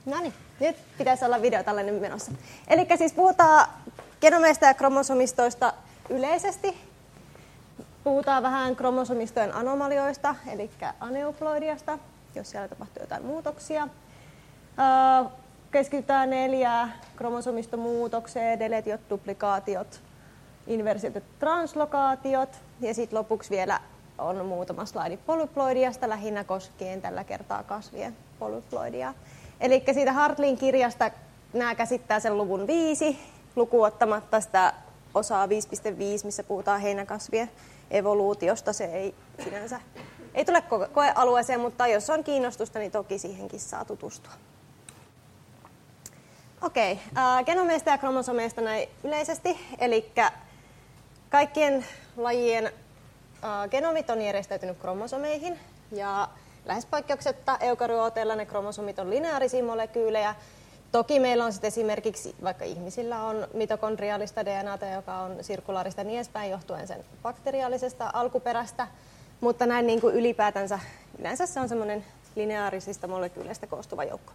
No niin, nyt pitäisi olla video tällainen menossa. Eli siis puhutaan genomeista ja kromosomistoista yleisesti. Puhutaan vähän kromosomistojen anomalioista, eli aneuploidiasta, jos siellä tapahtuu jotain muutoksia. Keskitytään 4 kromosomistomuutokseen, deletiot, duplikaatiot, inversiot ja translokaatiot. Ja sitten lopuksi vielä on muutama slaidi polyploidiasta, lähinnä koskien tällä kertaa kasvien polyploidia. Eli siitä Hartlin kirjasta nämä käsittää sen luvun 5, lukuun ottamatta sitä osaa 5.5, missä puhutaan heinäkasvien evoluutiosta. Se ei sinänsä ei tule koealueeseen, mutta jos on kiinnostusta, niin toki siihenkin saa tutustua. Okei, genomeista ja kromosomeista näin yleisesti. Eli kaikkien lajien genomit on järjestäytynyt kromosomeihin ja lähes poikkeuksetta eukaryooteilla ne kromosomit on lineaarisia molekyylejä. Toki meillä on sitten esimerkiksi, vaikka ihmisillä on mitokondriaalista DNAta, joka on sirkulaarista niin edespäin johtuen sen bakteriaalisesta alkuperästä, mutta näin niin kuin ylipäätänsä yleensä se on semmoinen lineaarisista molekyyleistä koostuva joukko.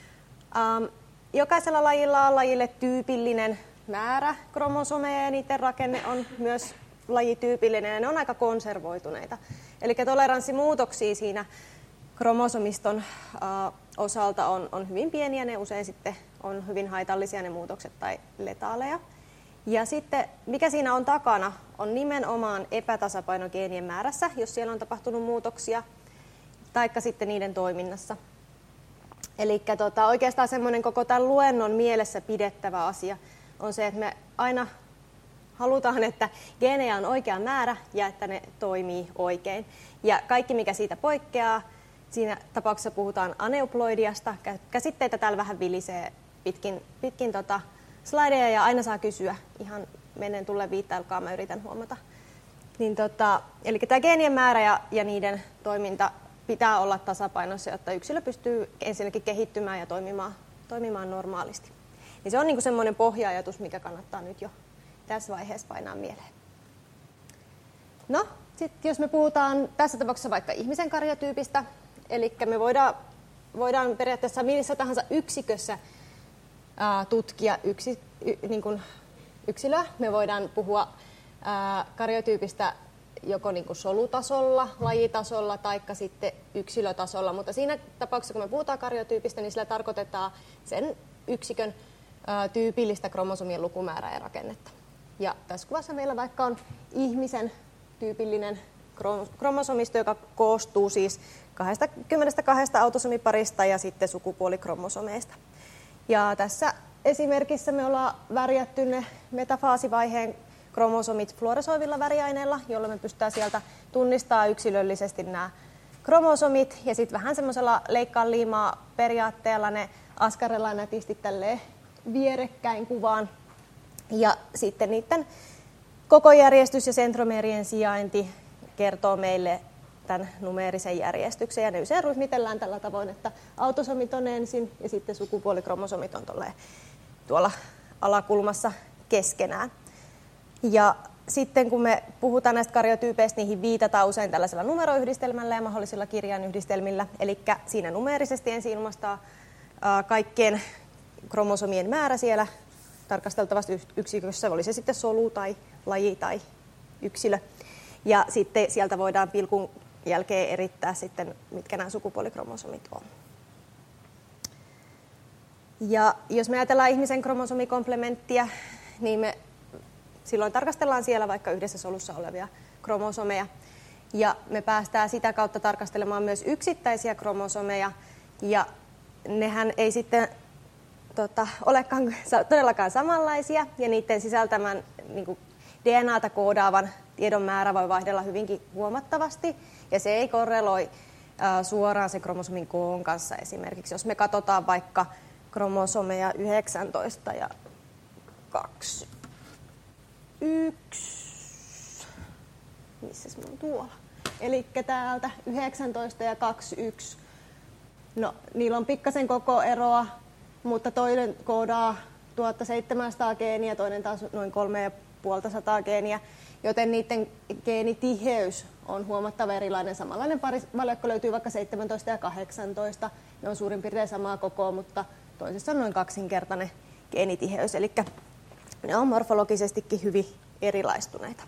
Jokaisella lajilla on lajille tyypillinen määrä kromosomeja ja niiden rakenne on myös lajityypillinen ja ne on aika konservoituneita. Eli toleranssimuutoksia siinä kromosomiston osalta on hyvin pieniä, ne usein sitten on hyvin haitallisia ne muutokset tai letaaleja. Ja sitten mikä siinä on takana on nimenomaan epätasapaino geenien määrässä, jos siellä on tapahtunut muutoksia, taikka sitten niiden toiminnassa. Eli oikeastaan semmoinen koko tämän luennon mielessä pidettävä asia on se, että me aina halutaan, että geenejä on oikea määrä ja että ne toimii oikein. Ja kaikki, mikä siitä poikkeaa, siinä tapauksessa puhutaan aneuploidiasta. Käsitteitä täällä vähän vilisee pitkin slideja ja aina saa kysyä. Ihan menen tulleen viittailkaa, mä yritän huomata. Niin eli tämä geenien määrä ja niiden toiminta pitää olla tasapainossa, jotta yksilö pystyy ensinnäkin kehittymään ja toimimaan normaalisti. Niin se on niin kuin semmoinen pohja-ajatus, mikä kannattaa nyt jo tässä vaiheessa painaa mieleen. No, sitten jos me puhutaan tässä tapauksessa vaikka ihmisen karjatyypistä, eli me voidaan periaatteessa missä tahansa yksikössä tutkia niin kuin yksilöä. Me voidaan puhua karjatyypistä joko niin kuin solutasolla, lajitasolla tai sitten yksilötasolla, mutta siinä tapauksessa, kun me puhutaan karjatyypistä, niin sillä tarkoitetaan sen yksikön tyypillistä kromosomien lukumäärää ja rakennetta. Ja tässä kuvassa meillä vaikka on ihmisen tyypillinen kromosomisto, joka koostuu siis 22 autosomiparista ja sitten sukupuolikromosomeista. Ja tässä esimerkissä me ollaan värjätty ne metafaasivaiheen kromosomit fluoresoivilla väriaineilla, jolloin me pystytään sieltä tunnistamaan yksilöllisesti nämä kromosomit. Ja sitten vähän semmoisella leikkaa liimaa periaatteella ne askarrellaan nätisti tälleen vierekkäin kuvaan. Ja sitten niiden koko järjestys ja sentromeerien sijainti kertoo meille tämän numeerisen järjestyksen. Ja ne usein ryhmitellään tällä tavoin, että autosomit on ensin ja sitten sukupuolikromosomit on tuolla alakulmassa keskenään. Ja sitten kun me puhutaan näistä karyotyypeistä, niihin viitataan usein tällaisella numeroyhdistelmällä ja mahdollisilla kirjainyhdistelmillä. Eli siinä numeerisesti ensin ilmaistaan kaikkien kromosomien määrä siellä tarkasteltavassa yksikössä, oli se sitten solu tai laji tai yksilö. Ja sitten sieltä voidaan pilkun jälkeen erittää sitten, mitkä nämä sukupuolikromosomit on. Ja jos me ajatellaan ihmisen kromosomikomplementtia, niin me silloin tarkastellaan siellä vaikka yhdessä solussa olevia kromosomeja. Ja me päästään sitä kautta tarkastelemaan myös yksittäisiä kromosomeja. Ja nehän ei sitten olekaan todellakaan samanlaisia. Ja niiden sisältämän niin kuin DNAta koodaavan tiedon määrä voi vaihdella hyvinkin huomattavasti. Ja se ei korreloi suoraan sen kromosomin koon kanssa esimerkiksi. Jos me katsotaan vaikka kromosomeja 19 ja 21. Missäs mä oon tuolla? Eli täältä 19 ja 21. No, niillä on pikkasen koko eroa, mutta toinen koodaa 1700 geeniä, toinen taas noin 3500 geeniä, joten niiden geenitiheys on huomattava erilainen. Samanlainen parivaljakko löytyy vaikka 17 ja 18 ne on suurin piirtein samaa kokoa, mutta toisessa on noin kaksinkertainen geenitiheys, eli ne on morfologisestikin hyvin erilaistuneita.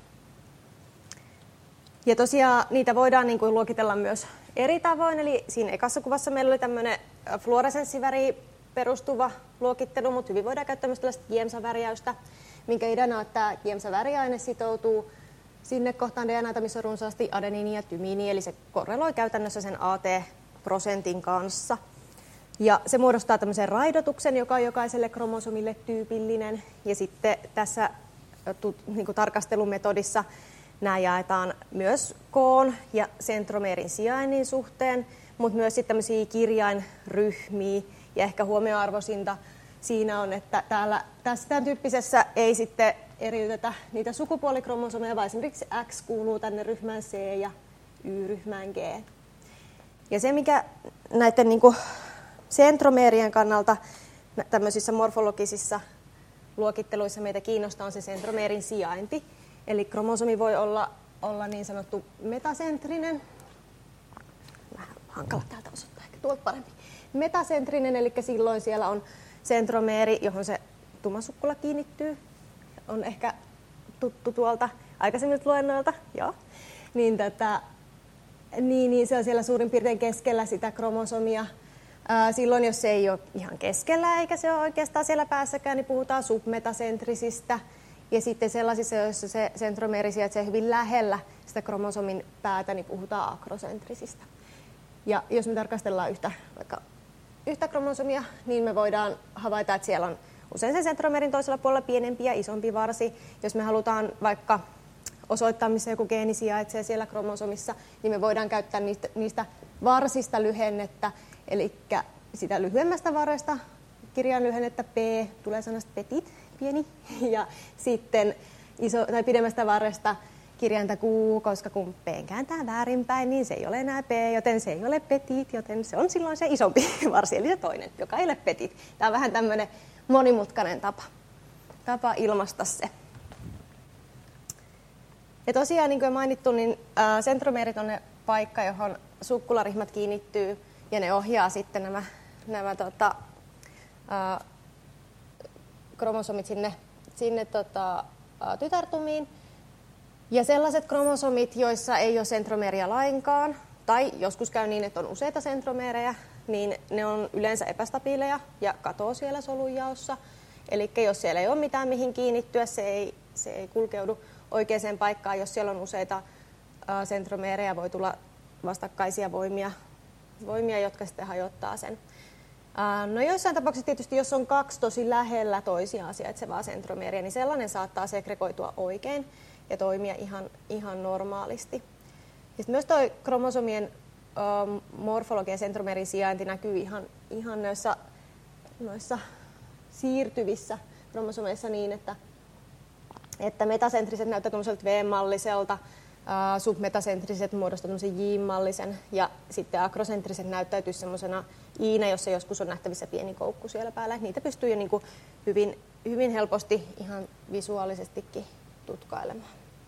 Ja tosiaan niitä voidaan niin kuin luokitella myös eri tavoin, eli siinä ekassa kuvassa meillä oli tämmöinen fluoresenssiväriin perustuva luokittelu, mutta hyvin voidaan käyttää myös tällaista Giemsa-värjäystä, minkä ideana on, että Giemsa-väriaine sitoutuu sinne kohtaan DNAta, missä on runsaasti adeniini ja tymiini, eli se korreloi käytännössä sen AT-prosentin kanssa. Ja se muodostaa tämmöisen raidotuksen, joka on jokaiselle kromosomille tyypillinen. Ja sitten tässä niin kuin tarkastelumetodissa nämä jaetaan myös koon ja sentromeerin sijainnin suhteen, mutta myös sitten tämmöisiä kirjainryhmiä. Ja ehkä huomioarvoisinta siinä on, että tässä tämän tyyppisessä ei sitten eriytetä niitä sukupuolikromosomeja, vaan esimerkiksi X kuuluu tänne ryhmään C ja Y-ryhmään G. Ja se, mikä näiden niin kuin sentromeerien kannalta tämmöisissä morfologisissa luokitteluissa meitä kiinnostaa, on se sentromeerin sijainti. Eli kromosomi voi olla niin sanottu metasentrinen. Vähän hankala täältä osoittaa, ehkä tuolta paremmin. Metasentrinen, eli silloin siellä on sentromeeri, johon se tumasukkula kiinnittyy. On ehkä tuttu tuolta aikaisemmilta luennoilta. Joo. Niin se on siellä suurin piirtein keskellä sitä kromosomia. Silloin, jos se ei ole ihan keskellä eikä se ole oikeastaan siellä päässäkään, niin puhutaan submetasentrisistä. Ja sitten sellaisissa, joissa se sentromeeri sijaitsee hyvin lähellä sitä kromosomin päätä, niin puhutaan akrosentrisistä. Ja jos me tarkastellaan vaikka yhtä kromosomia, niin me voidaan havaita, että siellä on usein sen sentromeerin toisella puolella pienempi ja isompi varsi. Jos me halutaan vaikka osoittaa, missä joku geeni sijaitsee siellä kromosomissa, niin me voidaan käyttää niistä varsista lyhennettä, eli sitä lyhyemmästä varresta kirjainlyhennettä P, tulee sanasta petit, pieni, ja sitten pidemmästä varresta kirjainta Q, koska kun P kääntää väärinpäin, niin se ei ole enää P, joten se ei ole petit, joten se on silloin se isompi varsi, eli se toinen, joka ei ole petit. Tämä on vähän tämmöinen monimutkainen tapa ilmaista se. Ja tosiaan, niin kuin mainittu, niin sentromeerit on ne paikka, johon sukkularihmat kiinnittyy, ja ne ohjaa sitten nämä kromosomit sinne tytärtumiin. Ja sellaiset kromosomit, joissa ei ole sentromeeria lainkaan, tai joskus käy niin, että on useita sentromeerejä, niin ne on yleensä epästabiileja ja katoo siellä solunjaossa. Eli jos siellä ei ole mitään mihin kiinnittyä, se ei kulkeudu oikeaan paikkaan. Jos siellä on useita sentromeerejä, voi tulla vastakkaisia voimia, jotka sitten hajottaa sen. No joissain tapauksissa tietysti, jos on kaksi tosi lähellä toisiaan sijaitsevaa sentromeeria, niin sellainen saattaa segregoitua oikein ja toimia ihan normaalisti. Sitten myös tuo kromosomien morfologian sentromeerin sijainti näkyy ihan noissa siirtyvissä kromosomeissa niin, että metasentriset näyttää tämmöiseltä V-malliselta, submetasentriset muodostaa tämmöisen J-mallisen ja sitten akrosentriset näyttäytyisi semmoisena I-nä, jossa joskus on nähtävissä pieni koukku siellä päällä. Niitä pystyy jo niin kuin hyvin helposti ihan visuaalisestikin tutkailemaan.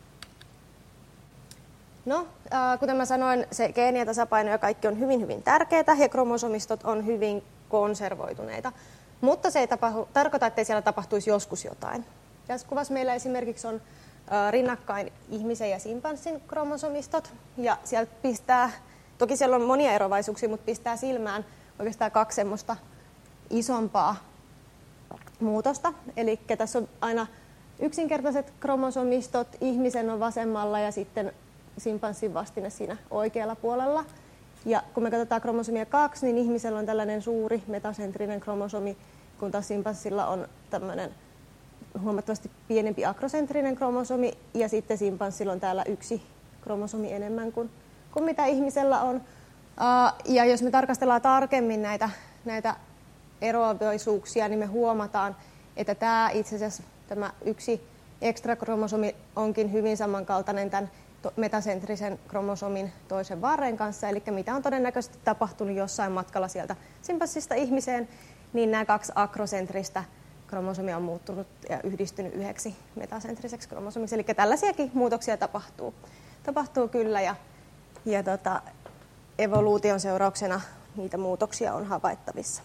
No, kuten mä sanoin, se geeni ja tasapaino ja kaikki on hyvin tärkeää ja kromosomistot on hyvin konservoituneita. Mutta se ei tarkoita, ettei siellä tapahtuisi joskus jotain. Tässä kuvassa meillä esimerkiksi on rinnakkain ihmisen ja simpanssin kromosomistot. Ja sieltä toki siellä on monia eroavaisuuksia, mutta pistää silmään oikeastaan kaksi semmoista isompaa muutosta. Eli tässä on aina yksinkertaiset kromosomistot, ihmisen on vasemmalla ja sitten simpanssin vastine siinä oikealla puolella. Ja kun me katsotaan kromosomia 2, niin ihmisellä on tällainen suuri metasentrinen kromosomi, kun taas simpanssilla on tämmöinen huomattavasti pienempi akrosentrinen kromosomi, ja sitten simpanssilla on täällä yksi kromosomi enemmän kuin mitä ihmisellä on. Ja jos me tarkastellaan tarkemmin näitä eroavaisuuksia, niin me huomataan, että tämä yksi ekstra kromosomi onkin hyvin samankaltainen tämän metasentrisen kromosomin toisen varren kanssa, eli mitä on todennäköisesti tapahtunut jossain matkalla sieltä simpanssista ihmiseen, niin nämä kaksi akrosentristä kromosomia on muuttunut ja yhdistynyt yhdeksi metasentriseksi kromosomiksi. Eli tällaisiakin muutoksia tapahtuu kyllä, ja evoluution seurauksena niitä muutoksia on havaittavissa.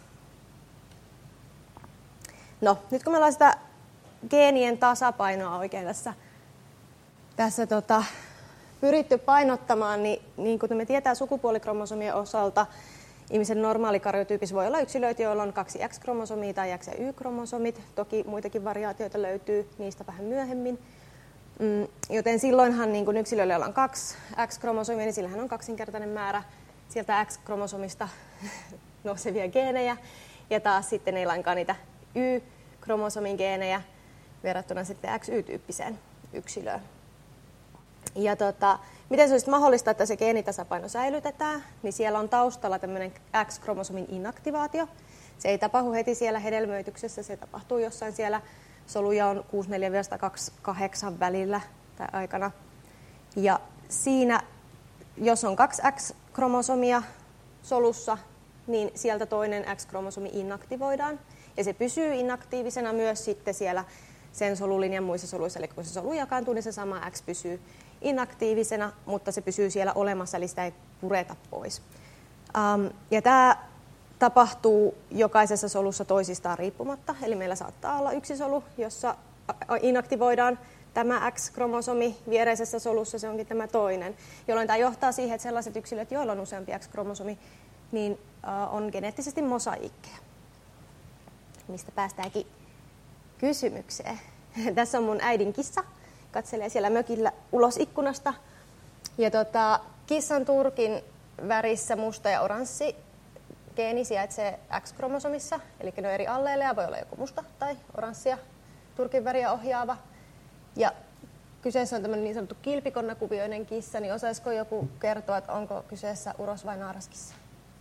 No, nyt kun me ollaan sitä geenien tasapainoa oikein tässä pyritty painottamaan, niin kuten me tietää sukupuolikromosomien osalta, ihmisen normaalikarjotyypissä voi olla yksilöitä, joilla on 2 X-kromosomia tai X- ja Y-kromosomit. Toki muitakin variaatioita löytyy niistä vähän myöhemmin. Joten silloinhan niin kun yksilöillä, joilla on 2 X-kromosomia, niin sillähän on kaksinkertainen määrä sieltä X-kromosomista nousevia geenejä. Ja taas sitten ei lainkaan niitä Y-kromosomin geenejä verrattuna sitten XY-tyyppiseen yksilöön. Ja miten se olisi mahdollista, että se geenitasapaino säilytetään, niin siellä on taustalla tämmöinen X-kromosomin inaktivaatio. Se ei tapahdu heti siellä hedelmöityksessä, se tapahtuu jossain siellä soluja on 64-28 välillä tai aikana. Ja siinä, jos on 2 X-kromosomia solussa, niin sieltä toinen X-kromosomi inaktivoidaan. Ja se pysyy inaktiivisena myös sitten siellä sen solulinjan muissa soluissa, eli kun se solu jakaantuu, niin se sama X pysyy inaktiivisena, mutta se pysyy siellä olemassa, eli sitä ei pureta pois. Ja tämä tapahtuu jokaisessa solussa toisistaan riippumatta, eli meillä saattaa olla yksi solu, jossa inaktivoidaan tämä X-kromosomi, viereisessä solussa se onkin tämä toinen, jolloin tämä johtaa siihen, että sellaiset yksilöt, joilla on useampi X-kromosomi, niin on geneettisesti mosaiikkeja, mistä päästäänkin kysymykseen. Tässä on mun äidin kissa, katselee siellä mökillä ulos ikkunasta. Ja kissan turkin värissä musta ja oranssi geeni sijaitsee X-kromosomissa, eli ne on eri alleeleja, voi olla joko musta tai oranssia turkin väriä ohjaava. Ja kyseessä on tämmöinen niin sanottu kilpikonnakuvioinen kissa, niin osaisiko joku kertoa, että onko kyseessä uros- vai naaraskissa?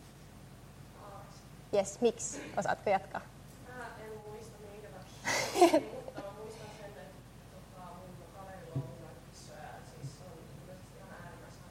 Jes, miksi? Osaatko jatkaa? En muista minkä takia, mutta muistan sen, että mun kaverilla on näitä kissoja, ja siis on ilmeisesti ihan äärimmäisen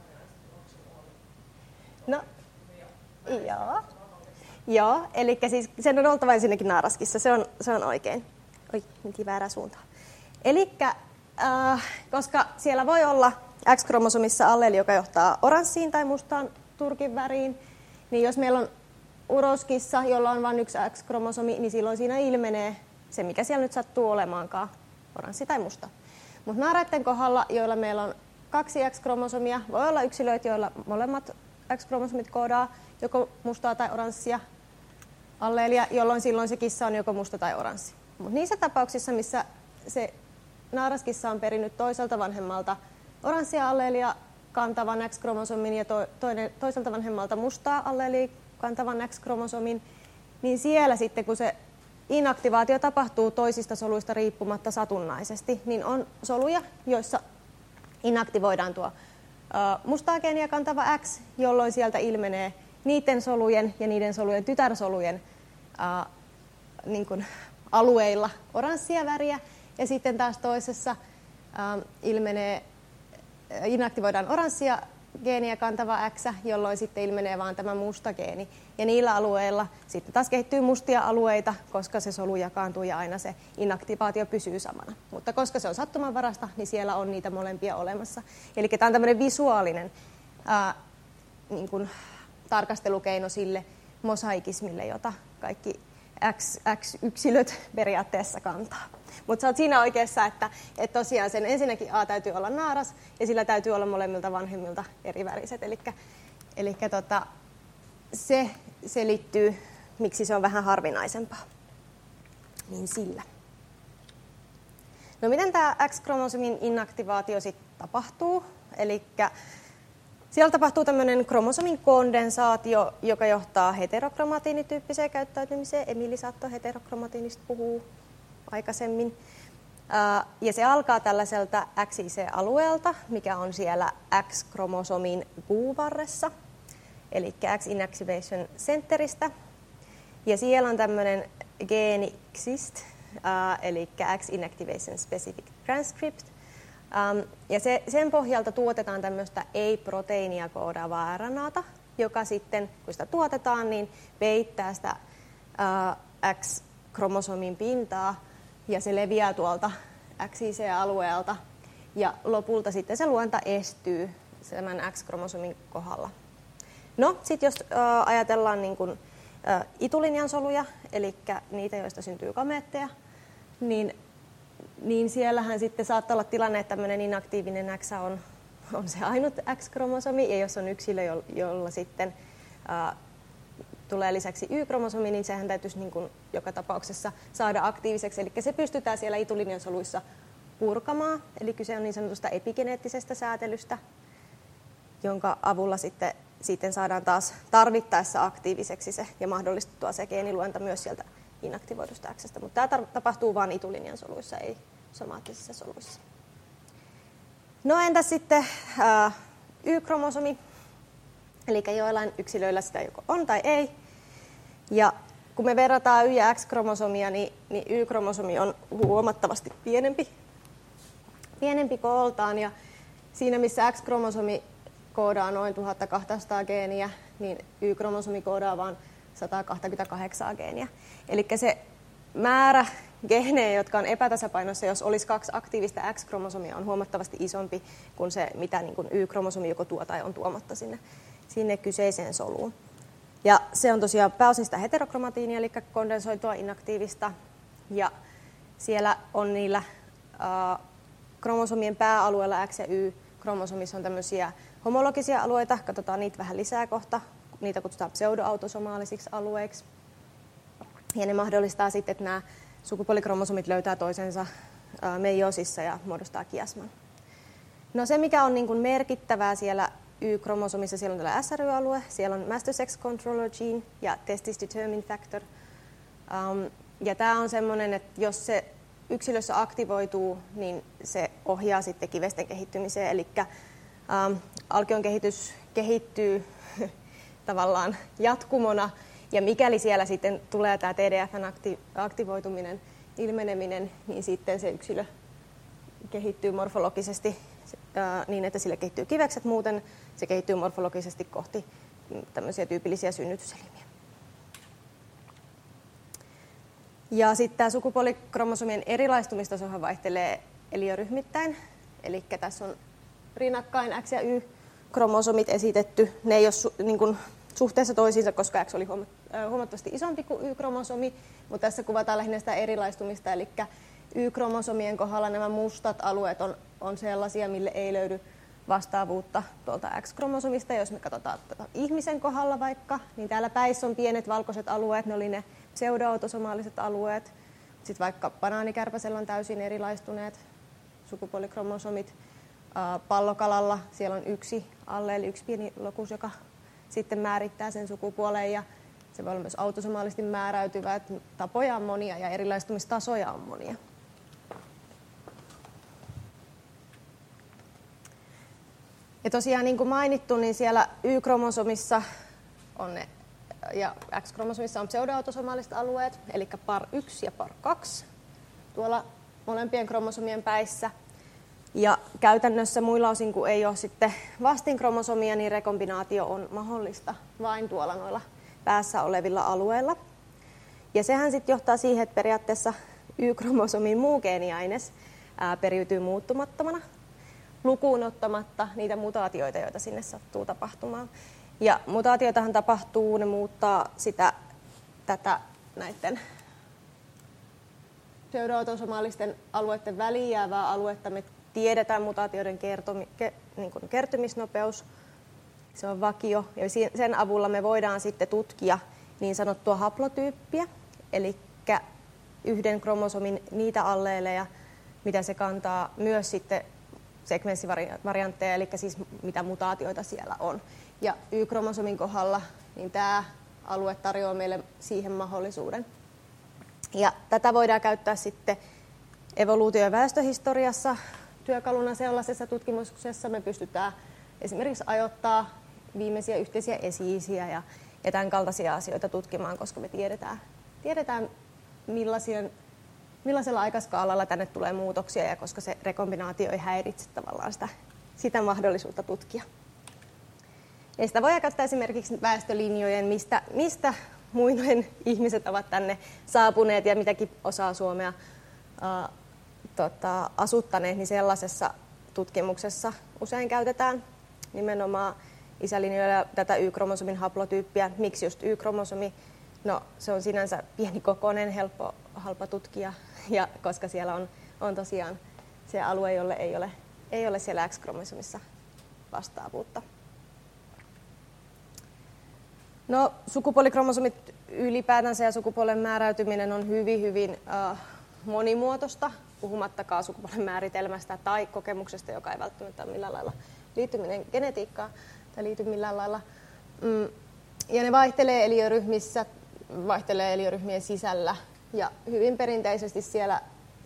harvinaista No, joo, eli siis sen on oltava ensinnäkin naaraskissa, se on oikein. Oi, mentiin väärään suuntaan. Elikkä, koska siellä voi olla X-kromosomissa alleeli, joka johtaa oranssiin tai mustaan turkin väriin, niin jos meillä on uroskissa, jolla on vain yksi X-kromosomi, niin silloin siinä ilmenee se, mikä siellä nyt sattuu olemaankaan, oranssi tai musta. Mutta naaraiden kohdalla, joilla meillä on 2 X-kromosomia, voi olla yksilöitä, joilla molemmat X-kromosomit koodaa joko mustaa tai oranssia alleelia, jolloin silloin se kissa on joko musta tai oranssi. Mutta niissä tapauksissa, missä se naaraskissa on perinyt toiselta vanhemmalta oranssia alleelia kantavan X-kromosomin ja toiselta vanhemmalta mustaa alleelia kantavan X-kromosomin, niin siellä sitten, kun se inaktivaatio tapahtuu toisista soluista riippumatta satunnaisesti, niin on soluja, joissa inaktivoidaan tuo mustaa geeniä kantava X, jolloin sieltä ilmenee niiden solujen ja niiden solujen tytärsolujen niin kuin alueilla oranssia väriä, ja sitten taas toisessa inaktivoidaan oranssia geeniä kantava X, jolloin sitten ilmenee vain tämä musta geeni. Ja niillä alueilla sitten taas kehittyy mustia alueita, koska se solu jakaantuu ja aina se inaktivaatio pysyy samana. Mutta koska se on sattumanvarasta, niin siellä on niitä molempia olemassa. Eli tämä on tämmöinen visuaalinen niin kuin tarkastelukeino sille mosaikismille, jota kaikki X-yksilöt periaatteessa kantaa. Mutta sä oot siinä oikeassa, että tosiaan sen ensinnäkin A täytyy olla naaras ja sillä täytyy olla molemmilta vanhemmilta eri väriset. Eli se selittyy, miksi se on vähän harvinaisempaa. Niin sillä. No miten tämä X-kromosomin inaktivaatio sitten tapahtuu? Eli siellä tapahtuu tämmöinen kromosomin kondensaatio, joka johtaa heterokromatiinityyppiseen käyttäytymiseen. Emili saattoi heterokromatiinista puhua aikaisemmin. Ja se alkaa tällaiselta XIC-alueelta, mikä on siellä X-kromosomin puuvarressa, eli X-inactivation centeristä. Ja siellä on tämmöinen geeni XIST, eli X-inactivation specific transcript. Ja sen pohjalta tuotetaan tämmöistä ei-proteiinia koodaavaa RNAta, joka sitten, kun sitä tuotetaan, niin peittää sitä X-kromosomin pintaa, ja se leviää tuolta XIC-alueelta, ja lopulta sitten se luonta estyy tämän X-kromosomin kohdalla. No, sitten jos ajatellaan niin kun, itulinjan soluja, eli niitä, joista syntyy gameetteja, niin siellähän sitten saattaa olla tilanne, että tämmöinen inaktiivinen X on se ainut X-kromosomi, ja jos on yksilö, jolla sitten tulee lisäksi Y-kromosomi, niin sehän täytyisi niin kuin joka tapauksessa saada aktiiviseksi. Eli se pystytään siellä itulinjan soluissa purkamaan, eli kyse on niin sanotusta epigeneettisestä säätelystä, jonka avulla sitten saadaan taas tarvittaessa aktiiviseksi se ja mahdollistettua se geeniluenta myös sieltä inaktivoidusta X:stä. Mutta tämä tapahtuu vain itulinjan soluissa, ei somaattisissa soluissa. No entäs sitten Y-kromosomi? Eli joillain yksilöillä sitä joko on tai ei. Ja kun me verrataan Y- ja X-kromosomia, niin Y-kromosomi on huomattavasti pienempi kooltaan. Ja siinä missä X-kromosomi koodaa noin 1200 geeniä, niin Y-kromosomi koodaa vain 128 geeniä. Eli se määrä geenejä, jotka on epätasapainossa, jos olisi 2 aktiivista X-kromosomia, on huomattavasti isompi kuin se, mitä niin kuin Y-kromosomi joko tuo tai on tuomatta sinne kyseiseen soluun. Ja se on tosiaan pääosin sitä heterokromatiinia, eli kondensoitua inaktiivista. Ja siellä on niillä kromosomien pääalueella X- ja Y-kromosomissa on tämmöisiä homologisia alueita. Katsotaan niitä vähän lisää kohta. Niitä kutsutaan pseudoautosomaalisiksi alueiksi. Ja ne mahdollistaa sitten, että nämä sukupuolikromosomit löytää toisensa meiosissa ja muodostaa kiasman. No se, mikä on niin kuin merkittävää siellä Y-kromosomissa, siellä on tällä SRY-alue, siellä on Master Sex Controller Gene ja Testis Determining Factor. Ja tämä on semmoinen, että jos se yksilössä aktivoituu, niin se ohjaa sitten kivesten kehittymiseen. Eli alkion kehitys kehittyy tavallaan jatkumona, ja mikäli siellä sitten tulee tämä TDF:n aktivoituminen, ilmeneminen, niin sitten se yksilö kehittyy morfologisesti niin, että sille kehittyy kivekset, muuten se kehittyy morfologisesti kohti tämmöisiä tyypillisiä synnytyselimiä. Ja sitten tämä sukupuolikromosomien erilaistumistasohan vaihtelee eliöryhmittäin, eli tässä on rinnakkain X- ja Y-kromosomit esitetty. Ne ei ole niin kuin suhteessa toisiinsa, koska X oli huomattavasti isompi kuin Y-kromosomi, mutta tässä kuvataan lähinnä sitä erilaistumista, eli Y-kromosomien kohdalla nämä mustat alueet on sellaisia, mille ei löydy vastaavuutta tuolta X-kromosomista. Jos me katsotaan ihmisen kohdalla vaikka, niin täällä päissä on pienet valkoiset alueet, ne oli ne pseudoautosomaaliset alueet. Sitten vaikka banaanikärpäsellä on täysin erilaistuneet sukupuolikromosomit. Pallokalalla siellä on yksi alleeli, yksi pieni lokus, joka sitten määrittää sen sukupuolen, ja se voi olla myös autosomaalisesti määräytyvä, että tapoja on monia ja erilaistumistasoja on monia. Ja tosiaan niin kuin mainittu, niin siellä Y-kromosomissa on ne, ja X-kromosomissa on pseudoautosomaaliset alueet, eli par 1 ja par 2 tuolla molempien kromosomien päissä. Ja käytännössä muilla osin, kun ei ole sitten vastinkromosomia, niin rekombinaatio on mahdollista vain tuolla noilla päässä olevilla alueilla. Ja sehän sitten johtaa siihen, että periaatteessa Y-kromosomin muu geeniaines periytyy muuttumattomana, lukuun ottamatta niitä mutaatioita, joita sinne sattuu tapahtumaan. Ja mutaatioitahan tapahtuu, ne muuttaa tätä näiden pseudoautosomaalisten alueiden väliin jäävää aluetta. Me tiedetään mutaatioiden kertymisnopeus, se on vakio, ja sen avulla me voidaan sitten tutkia niin sanottua haplotyyppiä, eli yhden kromosomin niitä alleeleja, mitä se kantaa, myös sitten sekvenssivariantteja, eli siis mitä mutaatioita siellä on. Ja Y-kromosomin kohdalla niin tämä alue tarjoaa meille siihen mahdollisuuden. Ja tätä voidaan käyttää sitten evoluutio- ja väestöhistoriassa työkaluna sellaisessa tutkimuksessa. Me pystytään esimerkiksi ajoittaa viimeisiä yhteisiä esi-isiä ja tämän kaltaisia asioita tutkimaan, koska me tiedetään millaisella aikaskaalalla tänne tulee muutoksia, ja koska se rekombinaatio ei häiritse tavallaan sitä mahdollisuutta tutkia. Ja sitä voi käyttää esimerkiksi väestölinjojen, mistä muinoin ihmiset ovat tänne saapuneet ja mitäkin osaa Suomea asuttaneet, niin sellaisessa tutkimuksessa usein käytetään nimenomaan. isälinjoilla tätä Y-kromosomin haplotyyppiä. Miksi just Y-kromosomi? No, se on sinänsä pienikokoinen, halpa tutkia, ja koska siellä on tosiaan se alue, jolle ei ole siellä X-kromosomissa vastaavuutta. No, sukupuolikromosomit ylipäätänsä ja sukupuolen määräytyminen on hyvin monimuotoista, puhumattakaan sukupuolen määritelmästä tai kokemuksesta, joka ei välttämättä ole millään lailla liittyminen genetiikkaan tai liity millään lailla. Ja ne vaihtelee eliöryhmissä, vaihtelee eliöryhmien sisällä ja hyvin perinteisesti siellä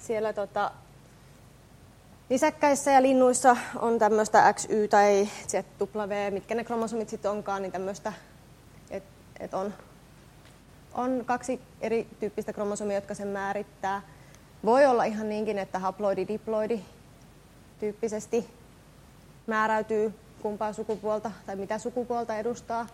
nisäkkäissä ja linnuissa on tämmöistä XY tai ZW, mitkä ne kromosomit sitten onkaan, niin tämmöistä, että on 2 erityyppistä kromosomia, jotka sen määrittää. Voi olla ihan niinkin, että haploidi-diploidi tyyppisesti määräytyy kumpaa sukupuolta tai mitä sukupuolta edustaa.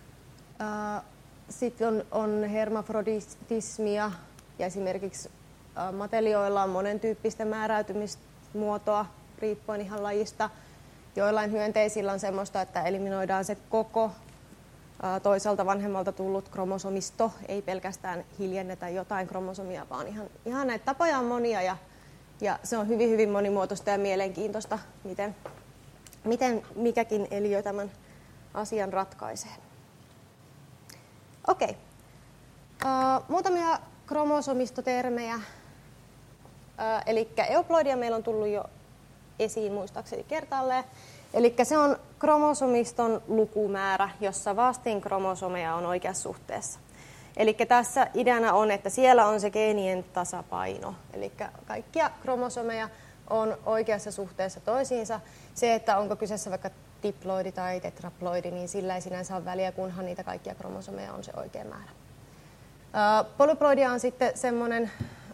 Sitten on hermafroditismia ja esimerkiksi matelioilla on monentyyppistä määräytymismuotoa riippuen ihan lajista. Joillain hyönteisillä on semmoista, että eliminoidaan se koko toiselta vanhemmalta tullut kromosomisto, ei pelkästään hiljennetä jotain kromosomia, vaan ihan näitä tapoja on monia ja se on hyvin monimuotoista ja mielenkiintoista, miten mikäkin eliö tämän asian ratkaisee. Okei. Muutamia kromosomistotermejä. Eli euploidia meillä on tullut jo esiin muistaakseni kertaalleen. Eli se on kromosomiston lukumäärä, jossa vastinkromosomeja on oikeassa suhteessa. Eli tässä ideana on, että siellä on se geenien tasapaino. Eli kaikkia kromosomeja on oikeassa suhteessa toisiinsa. Se, että onko kyseessä vaikka diploidi tai tetraploidi, niin sillä ei sinänsä ole väliä, kunhan niitä kaikkia kromosomeja on se oikea määrä. Polyploidia on sitten semmoinen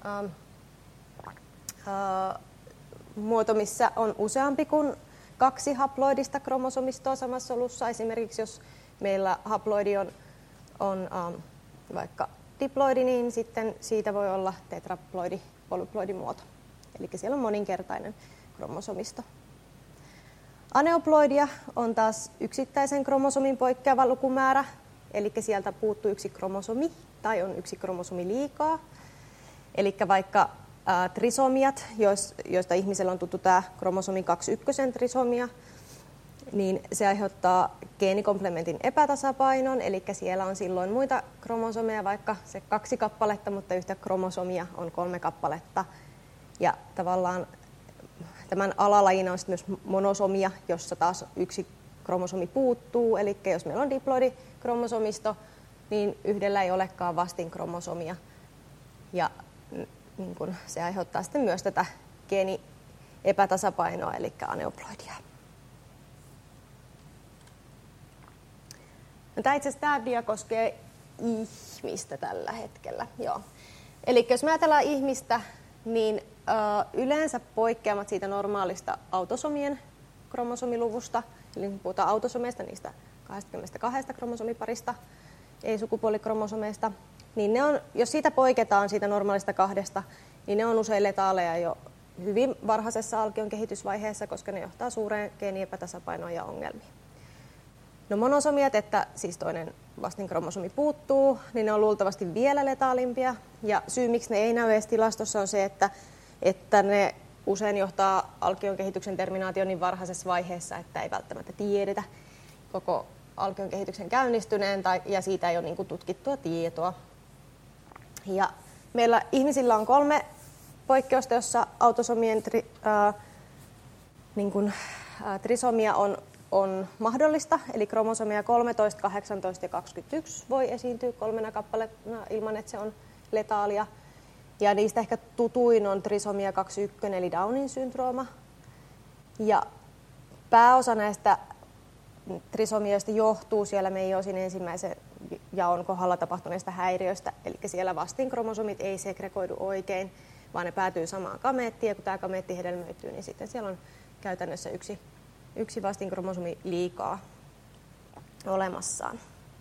muoto, missä on useampi kuin 2 haploidista kromosomistoa samassa solussa. Esimerkiksi jos meillä haploidi on vaikka diploidi, niin sitten siitä voi olla tetraploidi, polyploidi muoto. Eli siellä on moninkertainen kromosomisto. Aneuploidia on taas yksittäisen kromosomin poikkeava lukumäärä, eli sieltä puuttuu 1 kromosomi tai on 1 kromosomi liikaa. Eli vaikka trisomiat, joista ihmisellä on tuttu tämä kromosomi 21 trisomia, niin se aiheuttaa geenikomplementin epätasapainon, eli siellä on silloin muita kromosomeja, vaikka se 2 kappaletta, mutta yhtä kromosomia on 3 kappaletta. Ja tavallaan tämän alalajina on sitten myös monosomia, jossa taas 1 kromosomi puuttuu, eli jos meillä on diploidikromosomisto, niin yhdellä ei olekaan vastinkromosomia. Ja niin kun se aiheuttaa sitten myös tätä geeniepätasapainoa, eli aneuploidia. Tämä itse asiassa tämä dia koskee ihmistä tällä hetkellä. Joo. Eli jos me ajatellaan ihmistä, niin yleensä poikkeamat siitä normaalista autosomien kromosomiluvusta, eli kun puhutaan autosomeista, niistä 22 kromosomiparista, ei sukupuolikromosomeista, niin ne on, jos siitä poiketaan siitä normaalista 2, niin ne on usein letaaleja jo hyvin varhaisessa alkion kehitysvaiheessa, koska ne johtaa suureen geeniepätasapainoon ja ongelmiin. No monosomiat, että siis toinen vastinkromosomi puuttuu, niin ne on luultavasti vielä letaalimpia. Ja syy, miksi ne ei näy edes tilastossa, on se, että ne usein johtaa alkion kehityksen terminaation niin varhaisessa vaiheessa, että ei välttämättä tiedetä koko alkion kehityksen käynnistyneen ja siitä ei ole niin kuin tutkittua tietoa. Ja meillä ihmisillä on 3 poikkeusta, jossa autosomien trisomia on mahdollista, eli kromosomia 13, 18 ja 21 voi esiintyä 3 kappaleena ilman, että se on letaalia. Ja niistä ehkä tutuin on trisomia 21 eli Downin syndrooma. Ja pääosa näistä trisomioista johtuu siellä meiosin ensimmäisen jaon kohdalla tapahtuneista häiriöistä, eli siellä vastinkromosomit ei segregoidu oikein, vaan ne päätyy samaan gameettiin, ja kun tämä gameetti hedelmöittyy, niin sitten siellä on käytännössä yksi vastinkromosomi liikaa olemassaan.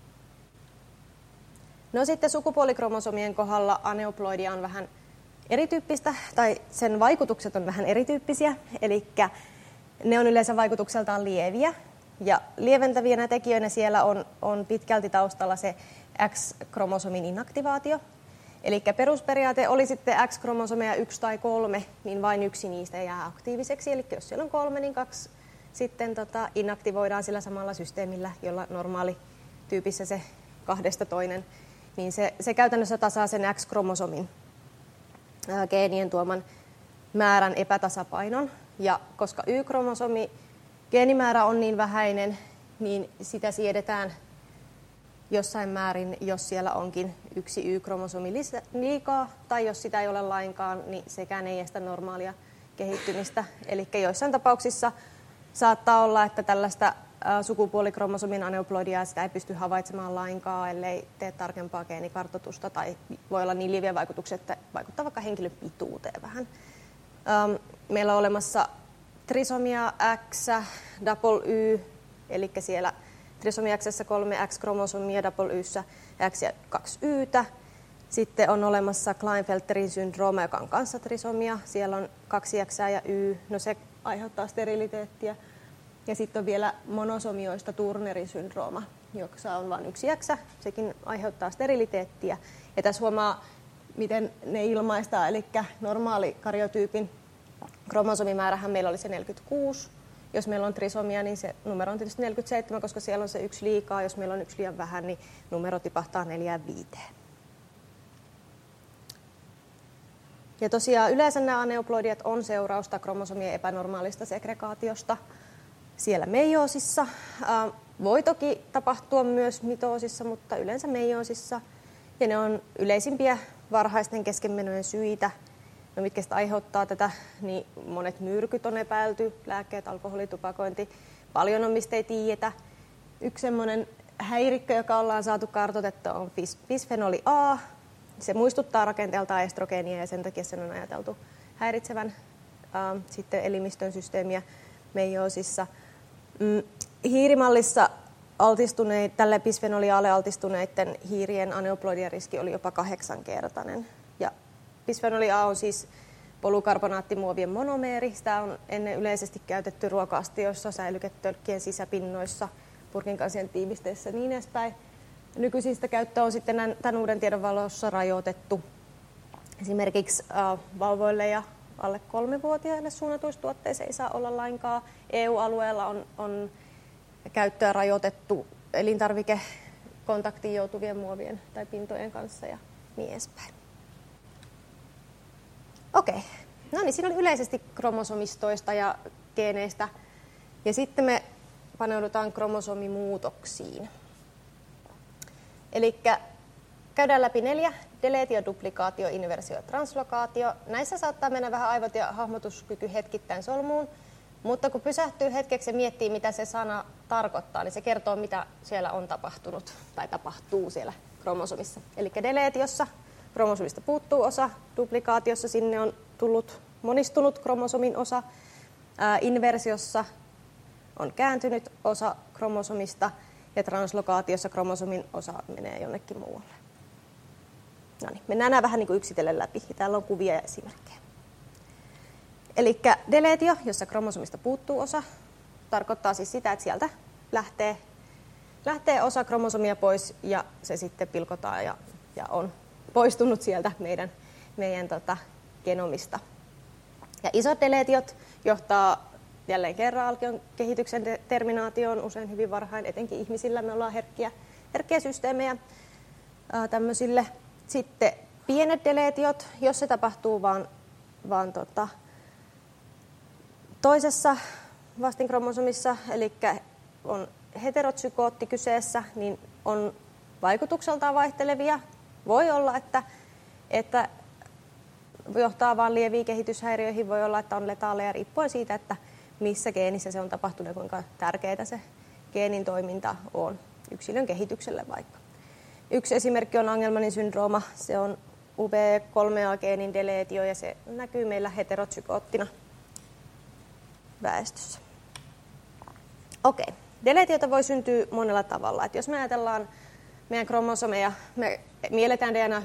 No sitten sukupuolikromosomien kohdalla aneuploidia on vähän erityyppistä, tai sen vaikutukset on vähän erityyppisiä, eli ne on yleensä vaikutukseltaan lieviä, Ja lieventävienä tekijöinä siellä on pitkälti taustalla se X-kromosomin inaktivaatio. Eli perusperiaate oli sitten X-kromosomeja 1 tai 3, niin vain yksi niistä jää aktiiviseksi. Eli jos siellä on 3, niin 2 sitten inaktivoidaan sillä samalla systeemillä, jolla normaali tyypissä se 2 toinen. Niin se käytännössä tasaa sen X-kromosomin geenien tuoman määrän epätasapainon. Ja koska Y-kromosomi geenimäärä on niin vähäinen, niin sitä siedetään jossain määrin, jos siellä onkin yksi Y-kromosomi liikaa, tai jos sitä ei ole lainkaan, niin sekään ei estä normaalia kehittymistä. Eli joissain tapauksissa saattaa olla, että tällaista sukupuolikromosomin aneuploidia sitä ei pysty havaitsemaan lainkaan, ellei tee tarkempaa geenikartoitusta, tai voi olla niin lieviä vaikutuksia, että vaikuttaa vaikka henkilön pituuteen vähän. Meillä on olemassa trisomia X, double Y, eli siellä trisomia X:ssä 3 X-kromosomia, double Y:ssä X ja 2 Y:tä. Sitten on olemassa Klinefelterin syndrooma, joka on kanssa trisomia. Siellä on 2 X ja Y, no se aiheuttaa steriliteettiä. Ja sitten on vielä monosomioista Turnerin syndrooma, jossa on vain 1 X, sekin aiheuttaa steriliteettiä. Ja tässä huomaa, miten ne ilmaistaan, eli normaali karyotyypin kromosomimäärähän meillä oli se 46. Jos meillä on trisomia, niin se numero on tietysti 47, koska siellä on se 1 liikaa. Jos meillä on 1 liian vähän, niin numero tipahtaa 4-5. Ja tosiaan yleensä nämä aneuploidiat on seurausta kromosomien epänormaalista segregaatiosta siellä meijoosissa. Voi toki tapahtua myös mitoosissa, mutta yleensä meijoosissa. Ja ne on yleisimpiä varhaisten keskenmenojen syitä. No, mitkä sitä aiheuttaa tätä, niin monet myrkyt on epäilty, lääkkeet, alkoholi, tupakointi. Paljon on, mistä ei tiedetä. Yksi semmoinen häirikkö, joka ollaan saatu kartoitettua, on bisfenoli A. Se muistuttaa rakenteeltaan estrogeenia ja sen takia sen on ajateltu häiritsevän sitten elimistön systeemiä meijoosissa. Hiirimallissa tälle bisfenoli A:lle altistuneiden hiirien aneuploidien riski oli jopa 8-kertainen. Ja bisfenoli A on siis polykarbonaattimuovien monomeeri. Sitä on ennen yleisesti käytetty ruoka-astioissa, säilyketölkkien sisäpinnoissa, purkinkansien tiivisteissä ja niin edespäin. Nykyisin sitä käyttöä on sitten tämän uuden tiedon valossa rajoitettu. Esimerkiksi vauvoille ja alle 3-vuotiaille suunnatuissa tuotteissa ei saa olla lainkaan. EU-alueella on käyttöä rajoitettu elintarvikekontaktiin joutuvien muovien tai pintojen kanssa ja niin edespäin. Okei. No niin, siinä oli yleisesti kromosomistoista ja geeneistä. Ja sitten me paneudutaan kromosomimuutoksiin. Eli käydään läpi 4. Deleetio, duplikaatio, inversio ja translokaatio. Näissä saattaa mennä vähän aivot ja hahmotuskyky hetkittäin solmuun, mutta kun pysähtyy hetkeksi ja miettii, mitä se sana tarkoittaa, niin se kertoo, mitä siellä on tapahtunut tai tapahtuu siellä kromosomissa. Eli deleetiossa kromosomista puuttuu osa, duplikaatiossa sinne on tullut monistunut kromosomin osa, inversiossa on kääntynyt osa kromosomista ja translokaatiossa kromosomin osa menee jonnekin muualle. No niin, mennään nämä vähän niin kuin yksitellen läpi. Täällä on kuvia ja esimerkkejä. Eli deleetio, jossa kromosomista puuttuu osa, tarkoittaa siis sitä, että sieltä lähtee osa kromosomia pois ja se sitten pilkotaan ja on poistunut sieltä meidän genomista. Ja isot deleetiot johtaa jälleen kerran alkion kehityksen terminaatioon usein hyvin varhain, etenkin ihmisillä me ollaan herkkiä systeemejä tämmöisille. Sitten pienet deleetiot, jos se tapahtuu vaan toisessa vastinkromosomissa, eli on heterotsykootti kyseessä, niin on vaikutukseltaan vaihtelevia. Voi olla, että johtaa vain lieviin kehityshäiriöihin, voi olla, että on letaaleja riippuen siitä, että missä geenissä se on tapahtunut ja kuinka tärkeää se geenin toiminta on yksilön kehitykselle vaikka. Yksi esimerkki on Angelmanin syndrooma. Se on UB3A-geenin deleetio ja se näkyy meillä heterotsykoottina väestössä. Okei. Deleetiota voi syntyä monella tavalla. Et jos me ajatellaan meidän kromosomeja, me mielletään DNA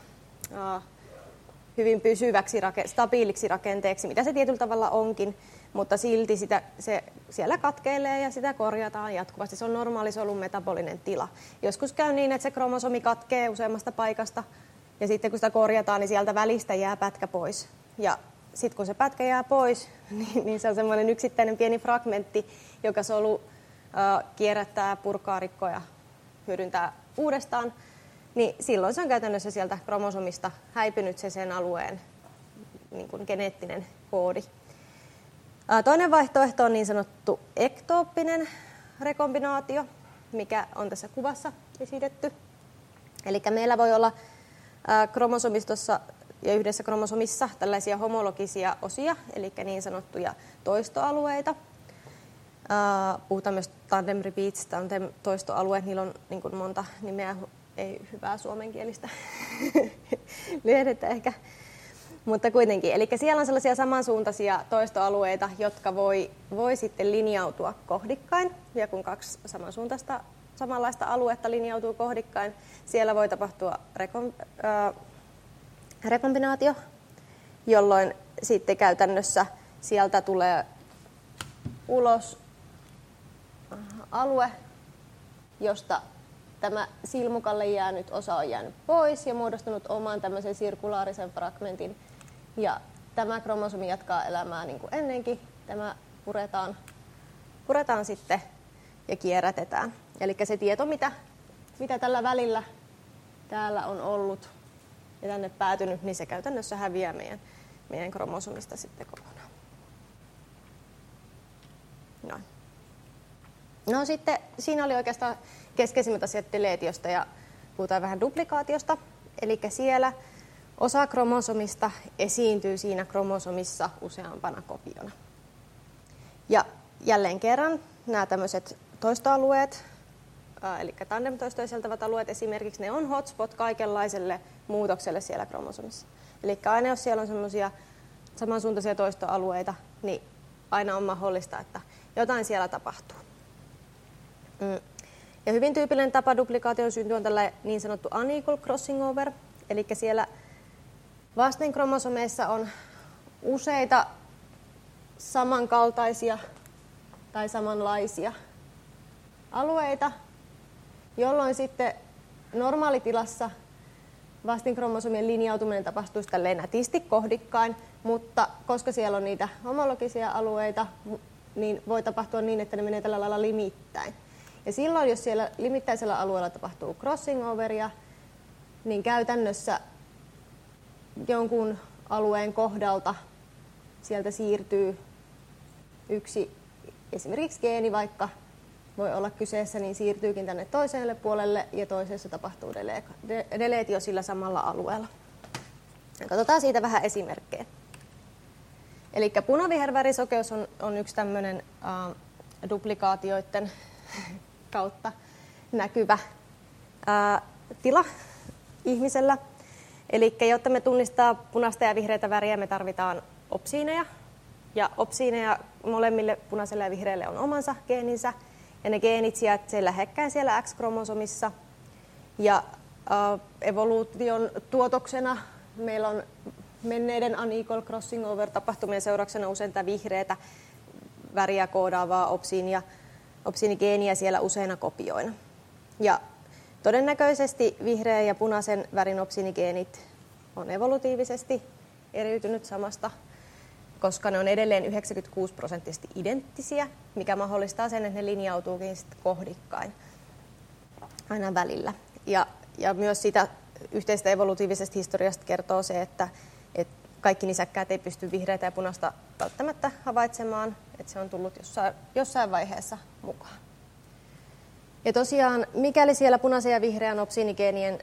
hyvin pysyväksi, stabiiliksi rakenteeksi, mitä se tietyllä tavalla onkin. mutta silti siellä katkeilee ja sitä korjataan jatkuvasti. Se on normaali solun metabolinen tila. Joskus käy niin, että se kromosomi katkee useammasta paikasta ja sitten kun sitä korjataan, niin sieltä välistä jää pätkä pois. Ja sitten kun se pätkä jää pois, niin se on semmoinen yksittäinen pieni fragmentti, joka solu kierrättää, purkaa, rikkoo ja hyödyntää uudestaan. Niin silloin se on käytännössä sieltä kromosomista häipynyt sen alueen niin kuin geneettinen koodi. Toinen vaihtoehto on niin sanottu ektooppinen rekombinaatio, mikä on tässä kuvassa esitetty. Eli meillä voi olla kromosomistossa ja yhdessä kromosomissa tällaisia homologisia osia, eli niin sanottuja toistoalueita. Puhutaan myös tandem repeats, toistoalueet, niillä on niin kuin monta nimeä, ei hyvää suomenkielistä lyhdettä ehkä. Mutta kuitenkin, eli siellä on sellaisia samansuuntaisia toistoalueita, jotka voi sitten linjautua kohdikkain. Ja kun kaksi samanlaista aluetta linjautuu kohdikkain, siellä voi tapahtua rekombinaatio, jolloin sitten käytännössä sieltä tulee ulos alue, josta tämä silmukalle jäänyt osa on jäänyt pois ja muodostunut oman tämmöisen sirkulaarisen fragmentin. Ja tämä kromosomi jatkaa elämää niin kuin ennenkin. Tämä puretaan sitten ja kierrätetään. Eli se tieto, mitä tällä välillä täällä on ollut ja tänne päätynyt, niin se käytännössä häviää meidän kromosomista sitten kokonaan. No sitten siinä oli oikeastaan keskeisimmät asiat deleetiosta ja puhutaan vähän duplikaatiosta. Eli siellä osa kromosomista esiintyy siinä kromosomissa useampana kopiona. Ja jälleen kerran nämä tämmöiset toistoalueet, eli tandemtoistoja sisältävät alueet esimerkiksi, ne on hotspot kaikenlaiselle muutokselle siellä kromosomissa. Eli aina jos siellä on semmoisia samansuuntaisia toistoalueita, niin aina on mahdollista, että jotain siellä tapahtuu. Ja hyvin tyypillinen tapa duplikaation syntyä on tällainen niin sanottu unequal crossing over, eli siellä vasten kromosomeissa on useita samankaltaisia tai samanlaisia alueita, jolloin sitten normaalitilassa vastinkromosomien linjautuminen tapahtuisi tälleen nätisti kohdikkain, mutta koska siellä on niitä homologisia alueita, niin voi tapahtua niin, että ne menee tällä lailla limittäin. Ja silloin, jos siellä limittäisellä alueella tapahtuu crossing overia, niin käytännössä jonkun alueen kohdalta sieltä siirtyy yksi esimerkiksi geeni, vaikka voi olla kyseessä, niin siirtyykin tänne toiselle puolelle ja toisessa tapahtuu deleetio sillä samalla alueella. Ja katsotaan siitä vähän esimerkkejä. Eli punavihervärisokeus on yksi tämmöinen duplikaatioiden kautta näkyvä tila ihmisellä. Eli jotta me tunnistaa punaista ja vihreitä väriä, me tarvitaan opsiineja. Ja opsiineja molemmille punaiselle ja vihreälle on omansa geeninsä. Ja ne geenit sijaitsevat lähekkäin siellä X-kromosomissa. Ja evoluution tuotoksena meillä on menneiden unequal crossing over -tapahtumien seurauksena usein tätä vihreätä väriä koodaavaa opsiinigeeniä siellä useina kopioina. Ja todennäköisesti vihreän ja punaisen värin opsiinigeenit on evolutiivisesti eriytynyt samasta, koska ne on edelleen 96% identtisiä, mikä mahdollistaa sen, että ne linjautuukin sitten kohdikkain aina välillä. Ja myös sitä yhteistä evolutiivisesta historiasta kertoo se, että kaikki nisäkkäät ei pysty vihreätä ja punaista välttämättä havaitsemaan, että se on tullut jossain vaiheessa mukaan. Ja tosiaan, mikäli siellä punaisen ja vihreän opsiinigeenien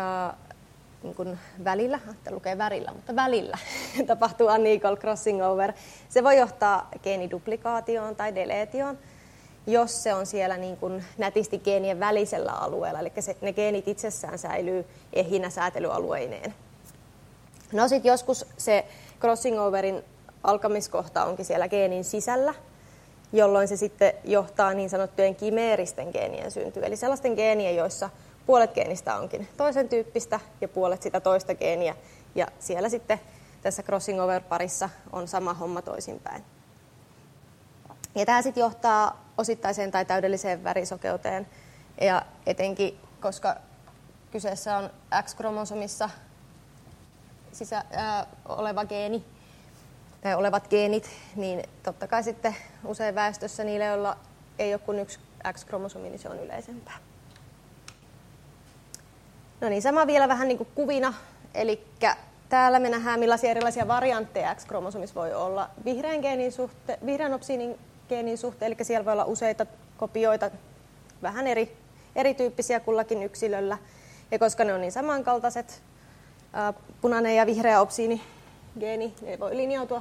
niin välillä, lukee värillä, mutta välillä tapahtuu unequal crossing over, se voi johtaa geeniduplikaatioon tai deleetioon, jos se on siellä niin kuin nätisti geenien välisellä alueella, eli ne geenit itsessään säilyy ehinä säätelyalueineen. No sitten joskus se crossing overin alkamiskohta onkin siellä geenin sisällä, jolloin se sitten johtaa niin sanottujen kimeeristen geenien syntyyn, eli sellaisten geenien, joissa puolet geenistä onkin toisen tyyppistä ja puolet sitä toista geeniä, ja siellä sitten tässä crossing over-parissa on sama homma toisinpäin. Ja tämä sitten johtaa osittaiseen tai täydelliseen värisokeuteen, ja etenkin koska kyseessä on X-kromosomissa oleva geeni, tai olevat geenit, niin totta kai sitten usein väestössä niille, joilla ei ole kuin yksi X-kromosomi, niin se on yleisempää. No niin, sama vielä vähän niin kuin kuvina, eli täällä me nähdään millaisia erilaisia variantteja X-kromosomissa voi olla vihreän opsiinin geenin suhteen, eli siellä voi olla useita kopioita, vähän erityyppisiä kullakin yksilöllä, ja koska ne on niin samankaltaiset, punainen ja vihreä opsiinigeeni, ne voi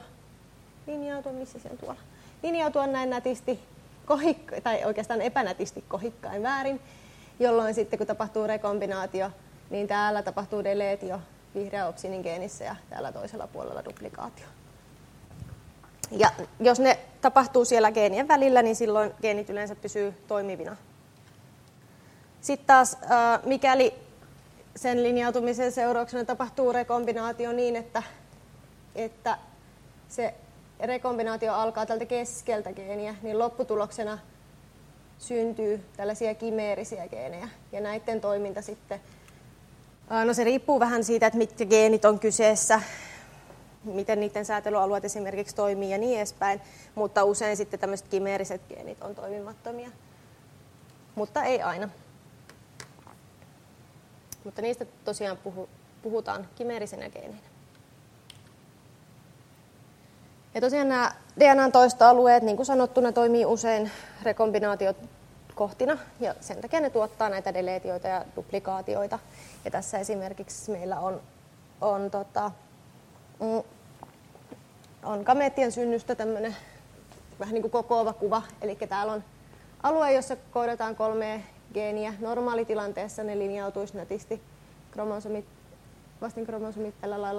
linjautua näin nätisti, tai oikeastaan epänätisti kohikkain väärin, jolloin sitten kun tapahtuu rekombinaatio, niin täällä tapahtuu deleetio vihreä opsiinin geenissä ja täällä toisella puolella duplikaatio. Ja jos ne tapahtuu siellä geenien välillä, niin silloin geenit yleensä pysyy toimivina. Sitten taas, mikäli sen linjautumisen seurauksena tapahtuu rekombinaatio niin, että se rekombinaatio alkaa tältä keskeltä geeniä, niin lopputuloksena syntyy tällaisia kimeerisiä geenejä. Ja näiden toiminta sitten, no se riippuu vähän siitä, että mitkä geenit on kyseessä, miten niiden säätelyalueet esimerkiksi toimii ja niin edespäin, mutta usein sitten tämmöiset kimeeriset geenit on toimimattomia, mutta ei aina. Mutta niistä tosiaan puhutaan kimeerisinä geeneinä. Ja tosiaan nämä DNAn toistoalueet, niin kuin sanottu, ne toimii usein rekombinaatiokohtina, ja sen takia ne tuottaa näitä deleetioita ja duplikaatioita. Ja tässä esimerkiksi meillä on gameettien synnystä tämmöinen vähän niin kuin kokoava kuva. Eli täällä on alue, jossa koodataan 3 geeniä. Normaalitilanteessa ne linjautuisi nätisti vastinkromosomit tällä lailla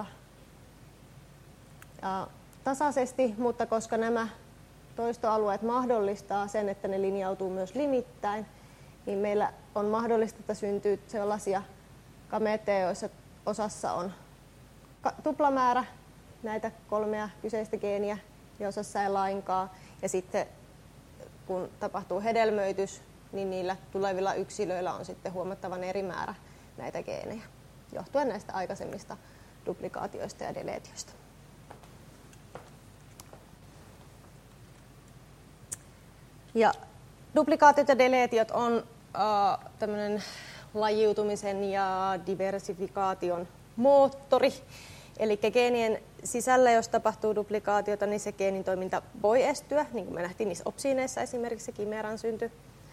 tasaisesti, mutta koska nämä toistoalueet mahdollistaa sen, että ne linjautuu myös limittäin, niin meillä on mahdollista, että syntyy sellaisia gameetteja, joissa osassa on tuplamäärä näitä 3 kyseistä geeniä ja osassa ei lainkaan. Ja sitten kun tapahtuu hedelmöitys, niin niillä tulevilla yksilöillä on sitten huomattavan eri määrä näitä geenejä, johtuen näistä aikaisemmista duplikaatioista ja deleetioista. Ja duplikaatiot ja deleetiot on tämmöinen lajiutumisen ja diversifikaation moottori. Eli geenien sisällä, jos tapahtuu duplikaatiota, niin se geenin toiminta voi estyä, niin kuin me nähtiin niissä opsiineissa esimerkiksi se kimeran synty.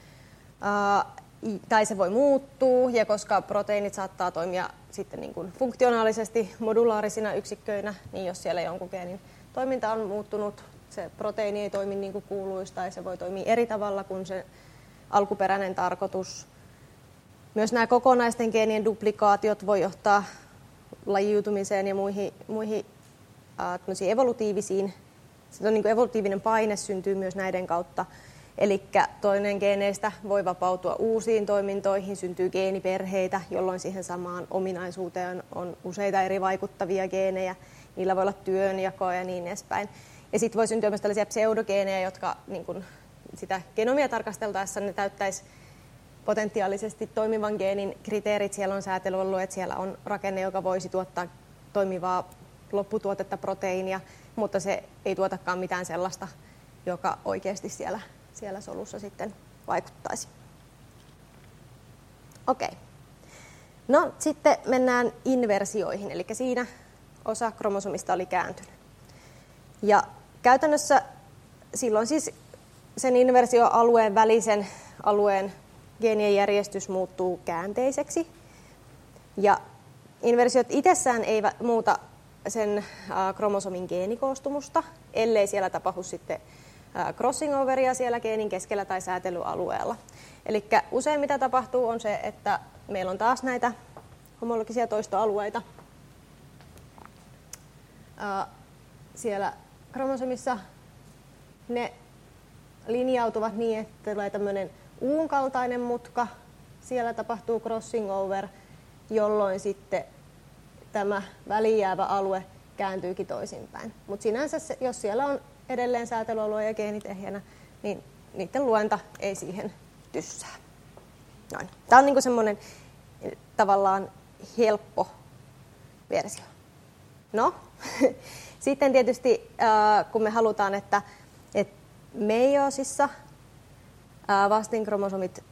Tai se voi muuttua, ja koska proteiinit saattaa toimia sitten niin kuin funktionaalisesti modulaarisina yksikköinä, niin jos siellä jonkun geenin toiminta on muuttunut, se proteiini ei toimi niin kuin kuuluisi, tai se voi toimia eri tavalla kuin se alkuperäinen tarkoitus. Myös nämä kokonaisten geenien duplikaatiot voi johtaa lajiutumiseen ja muihin evolutiivisiin. Sitten on niin kuin evolutiivinen paine syntyy myös näiden kautta. Eli toinen geeneistä voi vapautua uusiin toimintoihin, syntyy geeniperheitä, jolloin siihen samaan ominaisuuteen on useita eri vaikuttavia geenejä. Niillä voi olla työnjakoa ja niin edespäin. Ja sitten voi syntyä myös tällaisia pseudogeenejä, jotka niin kun sitä genomia tarkasteltaessa ne täyttäisi potentiaalisesti toimivan geenin kriteerit. Siellä on säätelyalueet, siellä on rakenne, joka voisi tuottaa toimivaa lopputuotetta, proteiinia, mutta se ei tuotakaan mitään sellaista, joka oikeasti siellä solussa sitten vaikuttaisi. Okei. No sitten mennään inversioihin, eli siinä osa kromosomista oli kääntynyt. Ja käytännössä silloin siis sen inversioalueen välisen alueen geenien järjestys muuttuu käänteiseksi. Ja inversiot itsessään eivät muuta sen kromosomin geenikoostumusta, ellei siellä tapahdu sitten crossing overia siellä geenin keskellä tai säätelyalueella. Eli usein mitä tapahtuu on se, että meillä on taas näitä homologisia toistoalueita siellä kromosomissa. Ne linjautuvat niin, että tulee tämmöinen uun-kaltainen mutka. Siellä tapahtuu crossing over, jolloin sitten tämä väliin jäävä alue kääntyykin toisinpäin. Mutta sinänsä, jos siellä on edelleen säätelyalue ja geenit ehjänä, niin niiden luenta ei siihen tyssää. Noin. Tämä on niin kuin semmoinen tavallaan helppo versio. No, sitten tietysti kun me halutaan, että meiosissa vastinkromosomit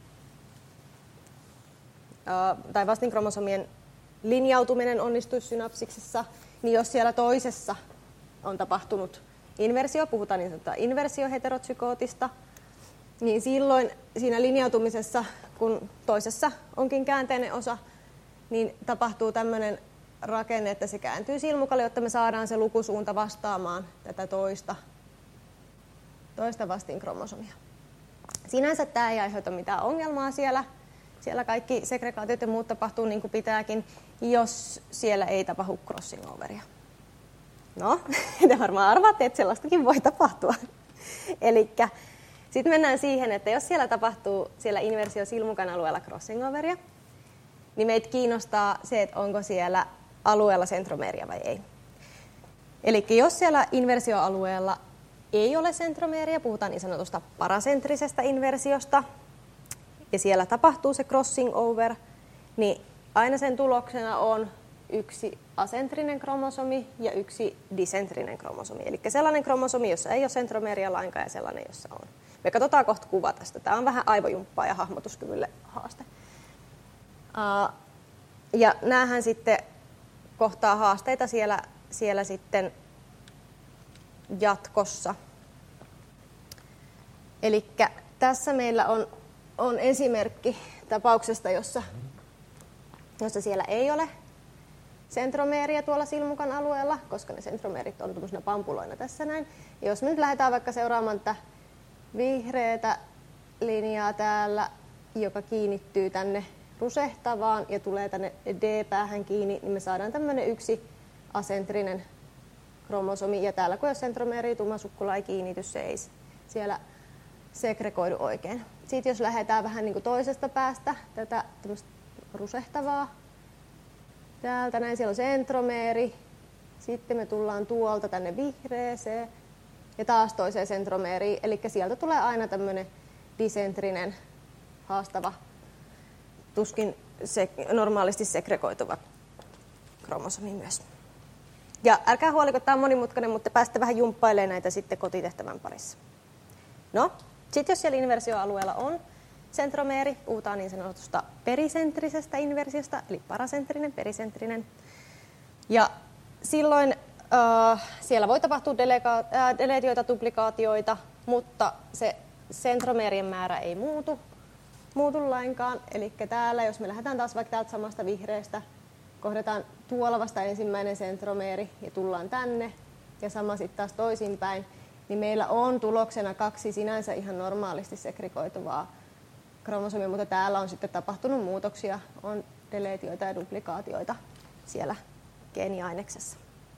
tai vastinkromosomien linjautuminen onnistuisi synapsiksessa, niin jos siellä toisessa on tapahtunut inversio, puhutaan niin sanotusta inversioheterotsykootista, niin silloin siinä linjautumisessa, kun toisessa onkin käänteinen osa, niin tapahtuu tämmöinen rakenne, että se kääntyy silmukalle, jotta me saadaan se lukusuunta vastaamaan tätä toista vastinkromosomia. Sinänsä tämä ei aiheuta mitään ongelmaa siellä. Siellä kaikki segregaatiot ja muut tapahtuu niin kuin pitääkin, jos siellä ei tapahdu crossing overia. No, te varmaan arvaatte, että sellaistakin voi tapahtua. Elikkä sitten mennään siihen, että jos siellä tapahtuu siellä inversio-silmukan alueella crossing overia, niin meitä kiinnostaa se, että onko siellä alueella sentromeeria vai ei. Eli jos siellä inversioalueella ei ole sentromeeria, puhutaan niin sanotusta parasentrisestä inversiosta, ja siellä tapahtuu se crossing over, niin aina sen tuloksena on yksi asentrinen kromosomi ja yksi disentrinen kromosomi. Eli sellainen kromosomi, jossa ei ole sentromeeria lainkaan, ja sellainen, jossa on. Me katsotaan kohta kuva tästä. Tämä on vähän aivojumppaa ja hahmotuskyvylle haaste. Ja näähän sitten kohtaa haasteita siellä sitten jatkossa. Eli tässä meillä on esimerkki tapauksesta, jossa siellä ei ole sentromeeria tuolla silmukan alueella, koska ne sentromeerit on tuollaisena pampuloina tässä näin. Ja jos me nyt lähdetään vaikka seuraamaan tätä vihreätä linjaa täällä, joka kiinnittyy tänne rusehtavaan ja tulee tänne D-päähän kiinni, niin me saadaan tämmöinen yksi asentrinen kromosomi. Ja täällä kun jos sentromeeri tummasukkula ei kiinnity, se ei siellä segregoidu oikein. Sitten jos lähdetään vähän niin kuin toisesta päästä tätä rusehtavaa, täältä näin siellä on sentromeeri, sitten me tullaan tuolta tänne vihreeseen ja taas toiseen sentromeeriin, eli sieltä tulee aina tämmöinen disentrinen, haastava, tuskin normaalisti segregoituva kromosomi myös. Ja älkää huoliko, tämä on monimutkainen, mutta pääsette vähän jumppailemaan näitä sitten kotitehtävän parissa. No, sitten jos siellä inversioalueella on sentromeeri, puhutaan niin sanotusta perisentrisestä inversiosta, eli parasentrinen, perisentrinen. Ja silloin siellä voi tapahtua deleetioita, duplikaatioita, mutta se sentromeerien määrä ei muutu lainkaan. Eli täällä, jos me lähdetään taas vaikka täältä samasta vihreästä, kohdataan tuolla vasta ensimmäinen sentromeeri ja tullaan tänne, ja sama sitten taas toisinpäin, niin meillä on tuloksena kaksi sinänsä ihan normaalisti segregoituvaa kromosomia, mutta täällä on sitten tapahtunut muutoksia, on deleetioita ja duplikaatioita siellä geeniaineksessa.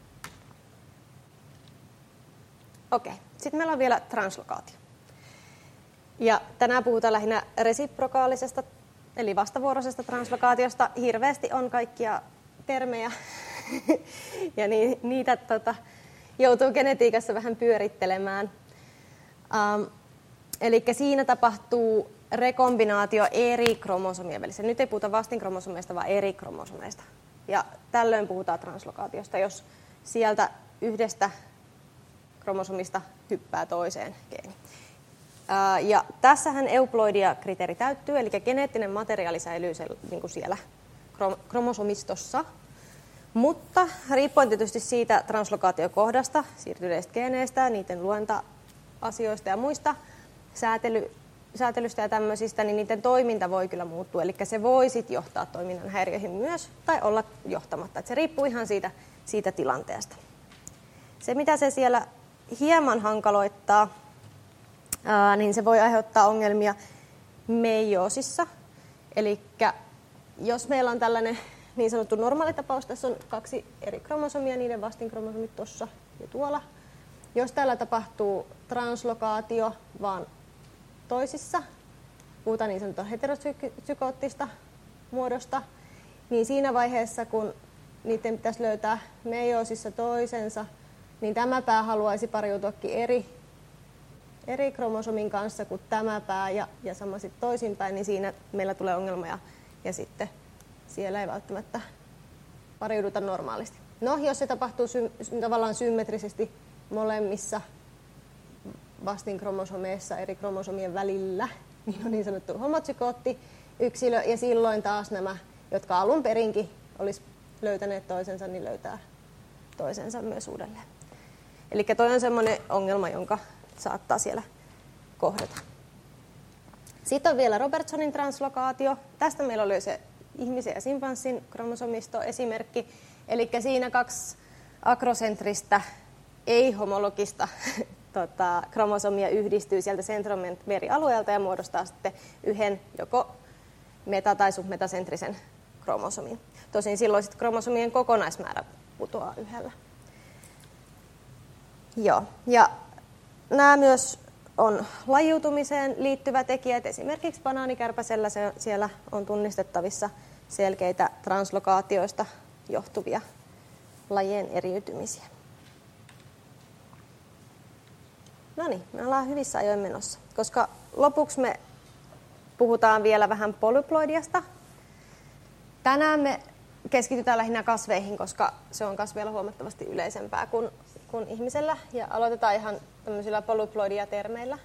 Okei, sitten meillä on vielä translokaatio. Ja tänään puhutaan lähinnä resiprokaalisesta, eli vastavuoroisesta translokaatiosta. Hirveästi on kaikkia termejä, ja niitä joutuu genetiikassa vähän pyörittelemään. Eli siinä tapahtuu rekombinaatio eri kromosomien välissä. Nyt ei puhuta vastinkromosomeista, vaan eri kromosomeista. Ja tällöin puhutaan translokaatiosta, jos sieltä yhdestä kromosomista hyppää toiseen geeni. Ja tässähän euploidia-kriteeri täyttyy, eli geneettinen materiaali säilyy niin kuin siellä kromosomistossa. Mutta riippuen tietysti siitä translokaatiokohdasta, siirtyneistä geeneistä, niiden luonta-asioista ja muista, säätelystä ja tämmöisistä, niin niiden toiminta voi kyllä muuttua. Eli se voi sitten johtaa toiminnan häiriöihin myös tai olla johtamatta. Et se riippuu ihan siitä tilanteesta. Se, mitä se siellä hieman hankaloittaa, niin se voi aiheuttaa ongelmia meiosissa. Eli jos meillä on tällainen niin sanottu normaali tapaus, tässä on kaksi eri kromosomia, niiden vastinkromosomit tuossa ja tuolla. Jos täällä tapahtuu translokaatio vaan toisissa, puhutaan niin sanottua heterozykoottista muodosta, niin siinä vaiheessa, kun niiden pitäisi löytää meiosissa toisensa, niin tämä pää haluaisi pariutuakin eri kromosomin kanssa kuin tämä pää ja sama sitten toisinpäin, niin siinä meillä tulee ongelmia ja sitten siellä ei välttämättä pariuduta normaalisti. No, jos se tapahtuu tavallaan symmetrisesti molemmissa vastinkromosomeissa eri kromosomien välillä, niin on niin sanottu homozygoottiyksilö, ja silloin taas nämä, jotka alun perinkin olisi löytäneet toisensa, niin löytää toisensa myös uudelleen. Eli toi on semmoinen ongelma, jonka saattaa siellä kohdata. Sitten on vielä Robertsonin translokaatio. Tästä meillä oli se ihmisen ja simpanssin kromosomistoesimerkki. Eli siinä 2 akrosentristä, ei-homologista kromosomia yhdistyy sieltä centromerialueelta ja muodostaa sitten yhden joko meta- tai submetasentrisen kromosomin. Tosin silloin sitten kromosomien kokonaismäärä putoaa yhdellä. Joo. Ja nämä myös on lajiutumiseen liittyvät tekijät. Esimerkiksi banaanikärpäsellä siellä on tunnistettavissa selkeitä translokaatioista johtuvia lajien eriytymisiä. No niin, me ollaan hyvissä ajoin menossa, koska lopuksi me puhutaan vielä vähän polyploidiasta. Tänään me keskitytään lähinnä kasveihin, koska se on kasveilla huomattavasti yleisempää kuin ihmisellä. Ja aloitetaan ihan tämmöisillä polyploidia-termeillä.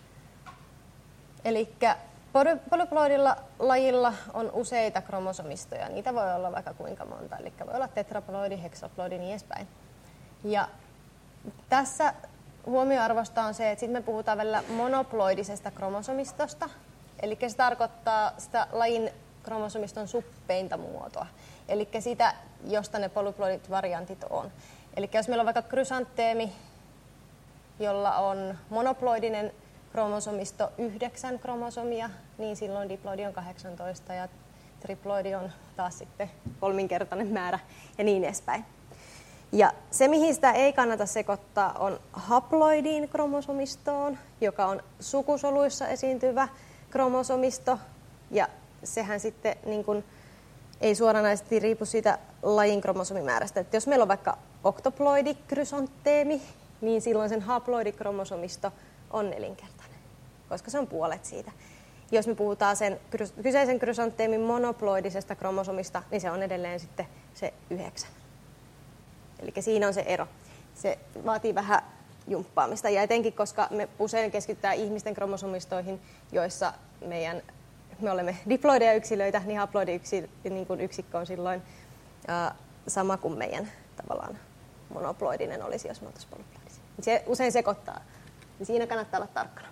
Eli polyploidilla lajilla on useita kromosomistoja. Niitä voi olla vaikka kuinka monta. Eli voi olla tetraploidi, heksaploidi ja niin edespäin. Ja tässä huomioarvosta on se, että sitten me puhutaan välillä monoploidisesta kromosomistosta. Eli se tarkoittaa sitä lajin kromosomiston suppeinta muotoa. Eli sitä, josta ne polyploidit variantit on. Eli jos meillä on vaikka krysanteemi, jolla on monoploidinen kromosomisto 9 kromosomia, niin silloin diploidi on 18 ja triploidi on taas sitten 3-kertainen määrä ja niin edespäin. Ja se, mihin sitä ei kannata sekoittaa, on haploidiin kromosomistoon, joka on sukusoluissa esiintyvä kromosomisto. Ja sehän sitten niin kun, ei suoranaisesti riipu siitä lajin kromosomimäärästä. Että jos meillä on vaikka oktoploidikrysonteemi, niin silloin sen haploidikromosomisto on 4-kertainen, koska se on puolet siitä. Jos me puhutaan sen kyseisen krysonteemin monoploidisesta kromosomista, niin se on edelleen sitten se 9. Eli siinä on se ero. Se vaatii vähän jumppaamista, ja etenkin koska me usein keskitytään ihmisten kromosomistoihin, joissa me olemme diploideja yksilöitä, niin haploidi yksikkö on silloin sama kuin meidän tavallaan monoploidinen olisi, jos me oltaisiin polyploidisia. Se usein sekoittaa, niin siinä kannattaa olla tarkkana.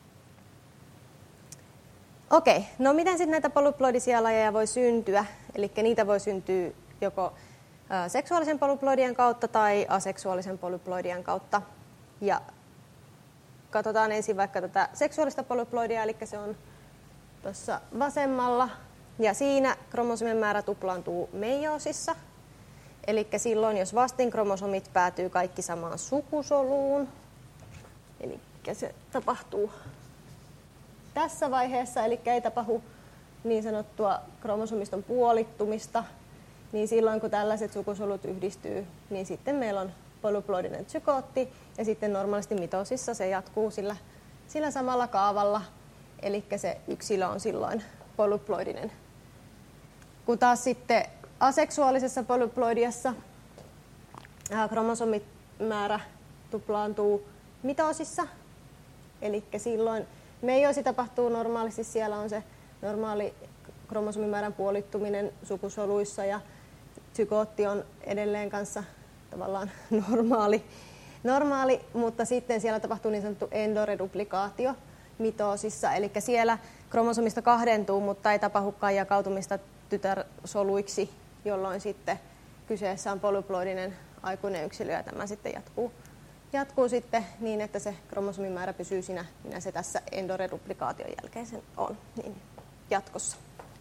Okei, no miten sitten näitä polyploidisia lajeja voi syntyä? Eli niitä voi syntyä joko seksuaalisen polyploidian kautta tai aseksuaalisen polyploidian kautta. Ja katsotaan ensin vaikka tätä seksuaalista polyploidia, eli se on tuossa vasemmalla. Ja siinä kromosomien määrä tuplaantuu meiosissa. Eli silloin, jos vastinkromosomit päätyy kaikki samaan sukusoluun, eli se tapahtuu tässä vaiheessa, eli ei tapahdu niin sanottua kromosomiston puolittumista, niin silloin kun tällaiset sukusolut yhdistyy, niin sitten meillä on polyploidinen zygootti, ja sitten normaalisti mitosissa se jatkuu sillä samalla kaavalla, eli se yksilö on silloin polyploidinen. Kun taas sitten aseksuaalisessa polyploidiassa kromosomimäärä tuplaantuu mitosissa, eli silloin meiosi tapahtuu normaalisti, siellä on se normaali kromosomimäärän puolittuminen sukusoluissa ja zygootti on edelleen kanssa tavallaan normaali, mutta sitten siellä tapahtuu niin sanottu endoreduplikaatio mitosissa, eli siellä kromosomista kahdentuu, mutta ei tapahdukaan jakautumista tytärsoluiksi, jolloin sitten kyseessä on polyploidinen aikuinen yksilö ja tämä sitten jatkuu sitten niin, että se kromosomimäärä pysyy siinä, minä se tässä endoreduplikaation jälkeen sen on niin jatkossa.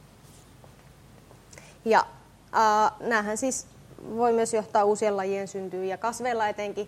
Ja näähän siis voi myös johtaa uusien lajien syntyyn ja kasveilla etenkin.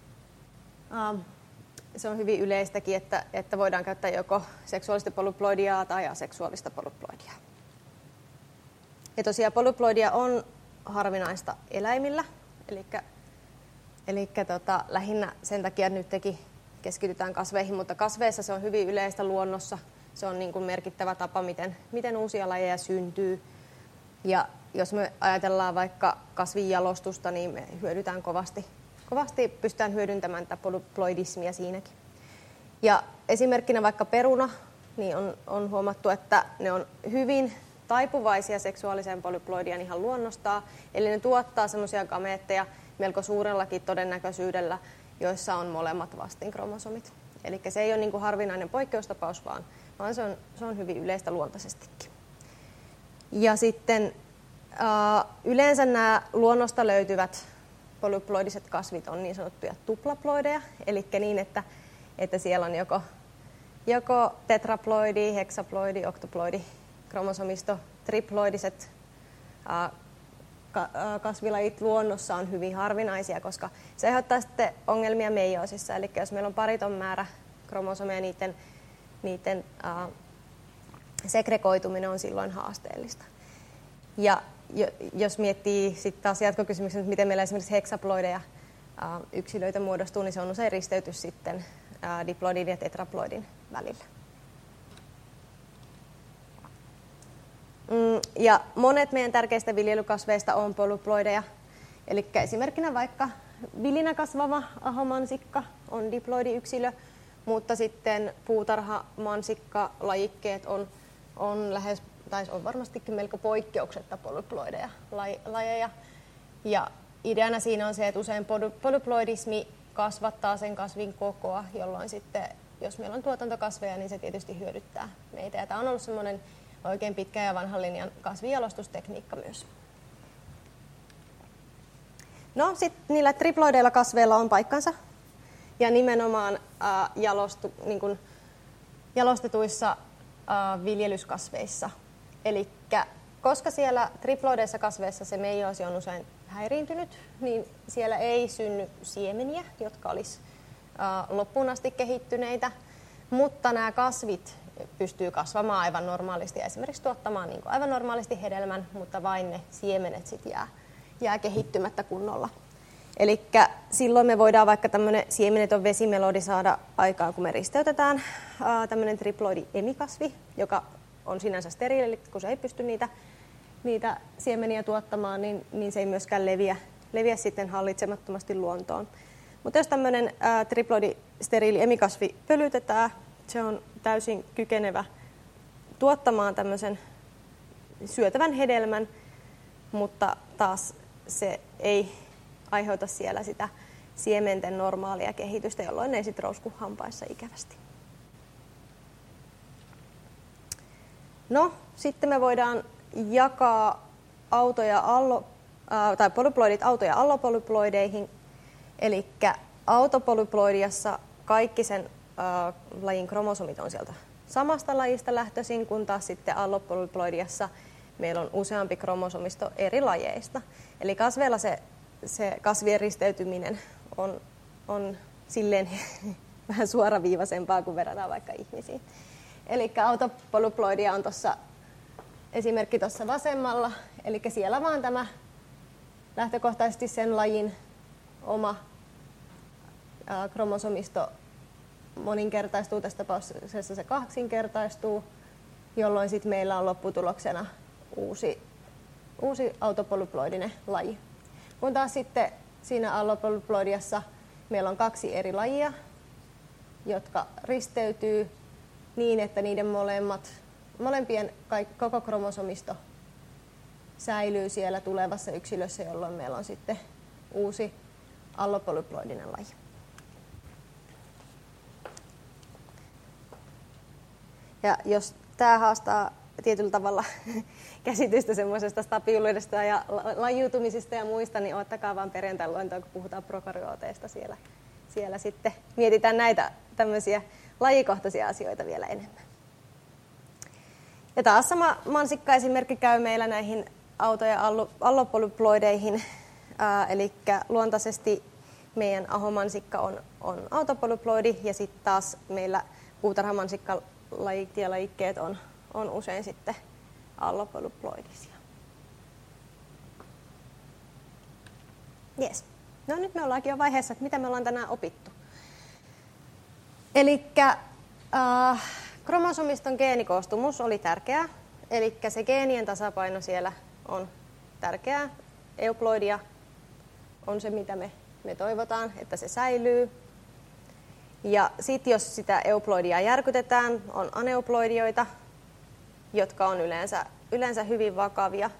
Se on hyvin yleistäkin, että voidaan käyttää joko seksuaalista polyploidiaa tai aseksuaalista polyploidiaa. Ja tosiaan polyploidia on harvinaista eläimillä, eli lähinnä sen takia nyt keskitytään kasveihin, mutta kasveissa se on hyvin yleistä luonnossa. Se on niin kuin merkittävä tapa, miten uusia lajeja syntyy. Ja jos me ajatellaan vaikka kasvinjalostusta, niin me hyödytään kovasti pystytään hyödyntämään tätä polyploidismia siinäkin. Ja esimerkkinä vaikka peruna, niin on huomattu, että ne on hyvin taipuvaisia seksuaaliseen polyploidiaan ihan luonnostaan. Eli ne tuottaa semmoisia gameetteja melko suurellakin todennäköisyydellä, joissa on molemmat vastinkromosomit. Eli se ei ole niin kuin harvinainen poikkeustapaus, vaan se on hyvin yleistä luontaisestikin. Ja sitten yleensä nämä luonnosta löytyvät polyploidiset kasvit on niin sanottuja tuplaploideja, eli niin, että siellä on joko tetraploidi, heksaploidi, oktoploidi, kromosomisto, triploidiset kasvilajit luonnossa on hyvin harvinaisia, koska se aiheuttaa sitten ongelmia meiosissa. Eli jos meillä on pariton määrä kromosomeja, niiden segregoituminen on silloin haasteellista. Ja jos miettii sitten taas jatkokysymyksen, että miten meillä esimerkiksi heksaploideja yksilöitä muodostuu, niin se on usein risteytys sitten diploidin ja tetraploidin välillä. Ja monet meidän tärkeistä viljelykasveista on polyploideja. Eli esimerkkinä vaikka vilinä kasvava ahomansikka on diploidiyksilö, mutta sitten puutarhamansikkalajikkeet on lähes, tai on varmastikin melko poikkeuksetta polyploideja lajeja. Ja ideana siinä on se, että usein polyploidismi kasvattaa sen kasvin kokoa, jolloin sitten, jos meillä on tuotantokasveja, niin se tietysti hyödyttää meitä. Ja tämä on ollut semmoinen oikein pitkä ja vanhan linjan kasvinjalostustekniikka myös. No sitten niillä triploideilla kasveilla on paikkansa. Ja nimenomaan jalostetuissa viljelyskasveissa. Eli koska siellä triploideissa kasveissa se meijoosi on usein häiriintynyt, niin siellä ei synny siemeniä, jotka olisi loppuun asti kehittyneitä, mutta nämä kasvit pystyy kasvamaan aivan normaalisti ja esimerkiksi tuottamaan niin kuin aivan normaalisti hedelmän, mutta vain ne siemenet sitten jää kehittymättä kunnolla. Eli silloin me voidaan vaikka tämmöinen siemeneton vesimelodi saada aikaan, kun me risteytetään tämmöinen triploidi-emikasvi, joka on sinänsä steriili, eli kun se ei pysty niitä siemeniä tuottamaan, niin se ei myöskään leviä sitten hallitsemattomasti luontoon. Mutta jos tämmöinen triploidi-steriili-emikasvi pölytetään, se on täysin kykenevä tuottamaan tämmöisen syötävän hedelmän, mutta taas se ei aiheuta siellä sitä siementen normaalia kehitystä, jolloin ei sitten rousku hampaissa ikävästi. No, sitten me voidaan jakaa polyploidit auto- ja allopolyploideihin. Eli autopolyploidiassa kaikki sen lajin kromosomit on sieltä samasta lajista lähtöisin, kun taas sitten allopolyploidiassa meillä on useampi kromosomisto eri lajeista. Eli kasveilla se kasvien risteytyminen on silleen vähän suoraviivaisempaa kuin verrataan vaikka ihmisiin. Eli autopolyploidia on esimerkki tuossa vasemmalla, eli siellä vaan tämä lähtökohtaisesti sen lajin oma kromosomisto moninkertaistuu, tässä tapauksessa se kaksinkertaistuu, jolloin sitten meillä on lopputuloksena uusi autopolyploidinen laji. Kun taas sitten siinä allopolyploidiassa meillä on kaksi eri lajia, jotka risteytyy niin, että niiden molempien koko kromosomisto säilyy siellä tulevassa yksilössä, jolloin meillä on sitten uusi allopolyploidinen laji. Ja jos tämä haastaa tietyllä tavalla käsitystä semmoisesta stabiiluudesta ja lajiutumisista ja muista, niin ottakaa vaan perjantain luentoon, kun puhutaan prokaryooteista. Siellä sitten mietitään näitä tämmöisiä lajikohtaisia asioita vielä enemmän. Ja taas sama mansikka-esimerkki käy meillä näihin auto- ja allopolyploideihin. Eli luontaisesti meidän ahomansikka on autopolyploidi ja sitten taas meillä puutarhamansikkalajit ja lajikkeet on usein sitten allopolyploidisia. Yes. No nyt me ollaankin jo vaiheessa, että mitä me ollaan tänään opittu. Elikkä kromosomiston geenikoostumus oli tärkeää, eli se geenien tasapaino siellä on tärkeää. Euploidia on se, mitä me toivotaan, että se säilyy. Ja sitten jos sitä euploidia järkytetään, on aneuploidioita, jotka on yleensä hyvin vakavia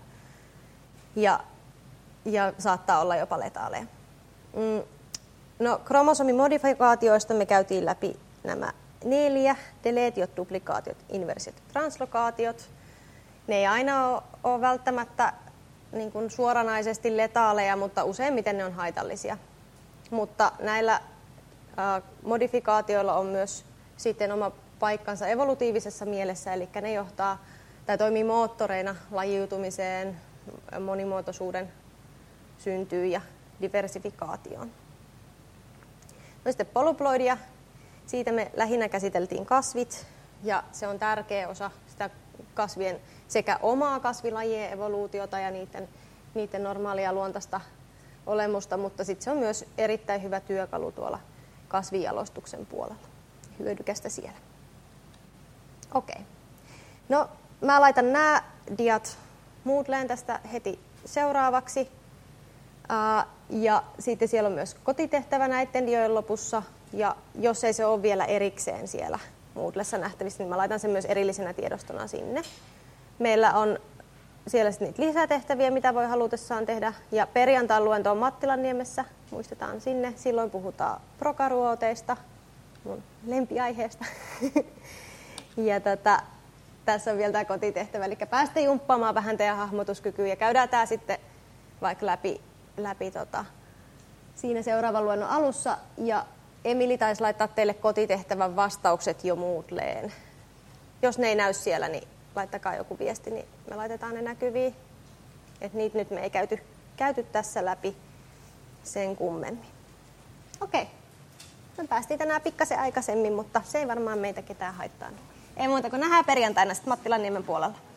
ja saattaa olla jopa letaaleja. No, kromosomimodifikaatioista me käytiin läpi nämä 4, deleetiot, duplikaatiot, inversiot ja translokaatiot. Ne ei aina ole välttämättä niin kuin suoranaisesti letaaleja, mutta useimmiten ne on haitallisia. Mutta näillä modifikaatioilla on myös sitten oma paikkansa evolutiivisessa mielessä, eli ne johtaa tai toimii moottoreina lajiutumiseen, monimuotoisuuden syntyyn ja diversifikaatioon. No sitten polyploidia, siitä me lähinnä käsiteltiin kasvit, ja se on tärkeä osa sitä kasvien sekä omaa kasvilajien evoluutiota ja niiden normaalia luontaista olemusta, mutta sitten se on myös erittäin hyvä työkalu tuolla kasvinjalostuksen puolella. Hyödykästä siellä. Okei. No, mä laitan nämä diat Moodleen tästä heti seuraavaksi. Ja sitten siellä on myös kotitehtävä näiden diojen lopussa. Ja jos ei se ole vielä erikseen siellä Moodlessa nähtävissä, niin mä laitan sen myös erillisenä tiedostona sinne. Meillä on siellä niitä lisätehtäviä, mitä voi halutessaan tehdä. Ja perjantain luento on Mattilanniemessä, muistetaan sinne. Silloin puhutaan prokaryooteista, mun lempiaiheesta. Ja tässä on vielä tämä kotitehtävä, eli päästä jumppaamaan vähän teidän hahmotuskykyä ja käydään tämä sitten vaikka läpi siinä seuraavan luennon alussa. Ja Emili taisi laittaa teille kotitehtävän vastaukset jo Moodleen. Jos ne ei näy siellä, niin laittakaa joku viesti, niin me laitetaan ne näkyviin. Et niitä nyt me ei käyty tässä läpi sen kummemmin. Okei. Me päästiin tänään pikkasen aikaisemmin, mutta se ei varmaan meitä ketään haittaa. Ei muuta kuin nähdään perjantaina sitten Mattilanniemen puolella.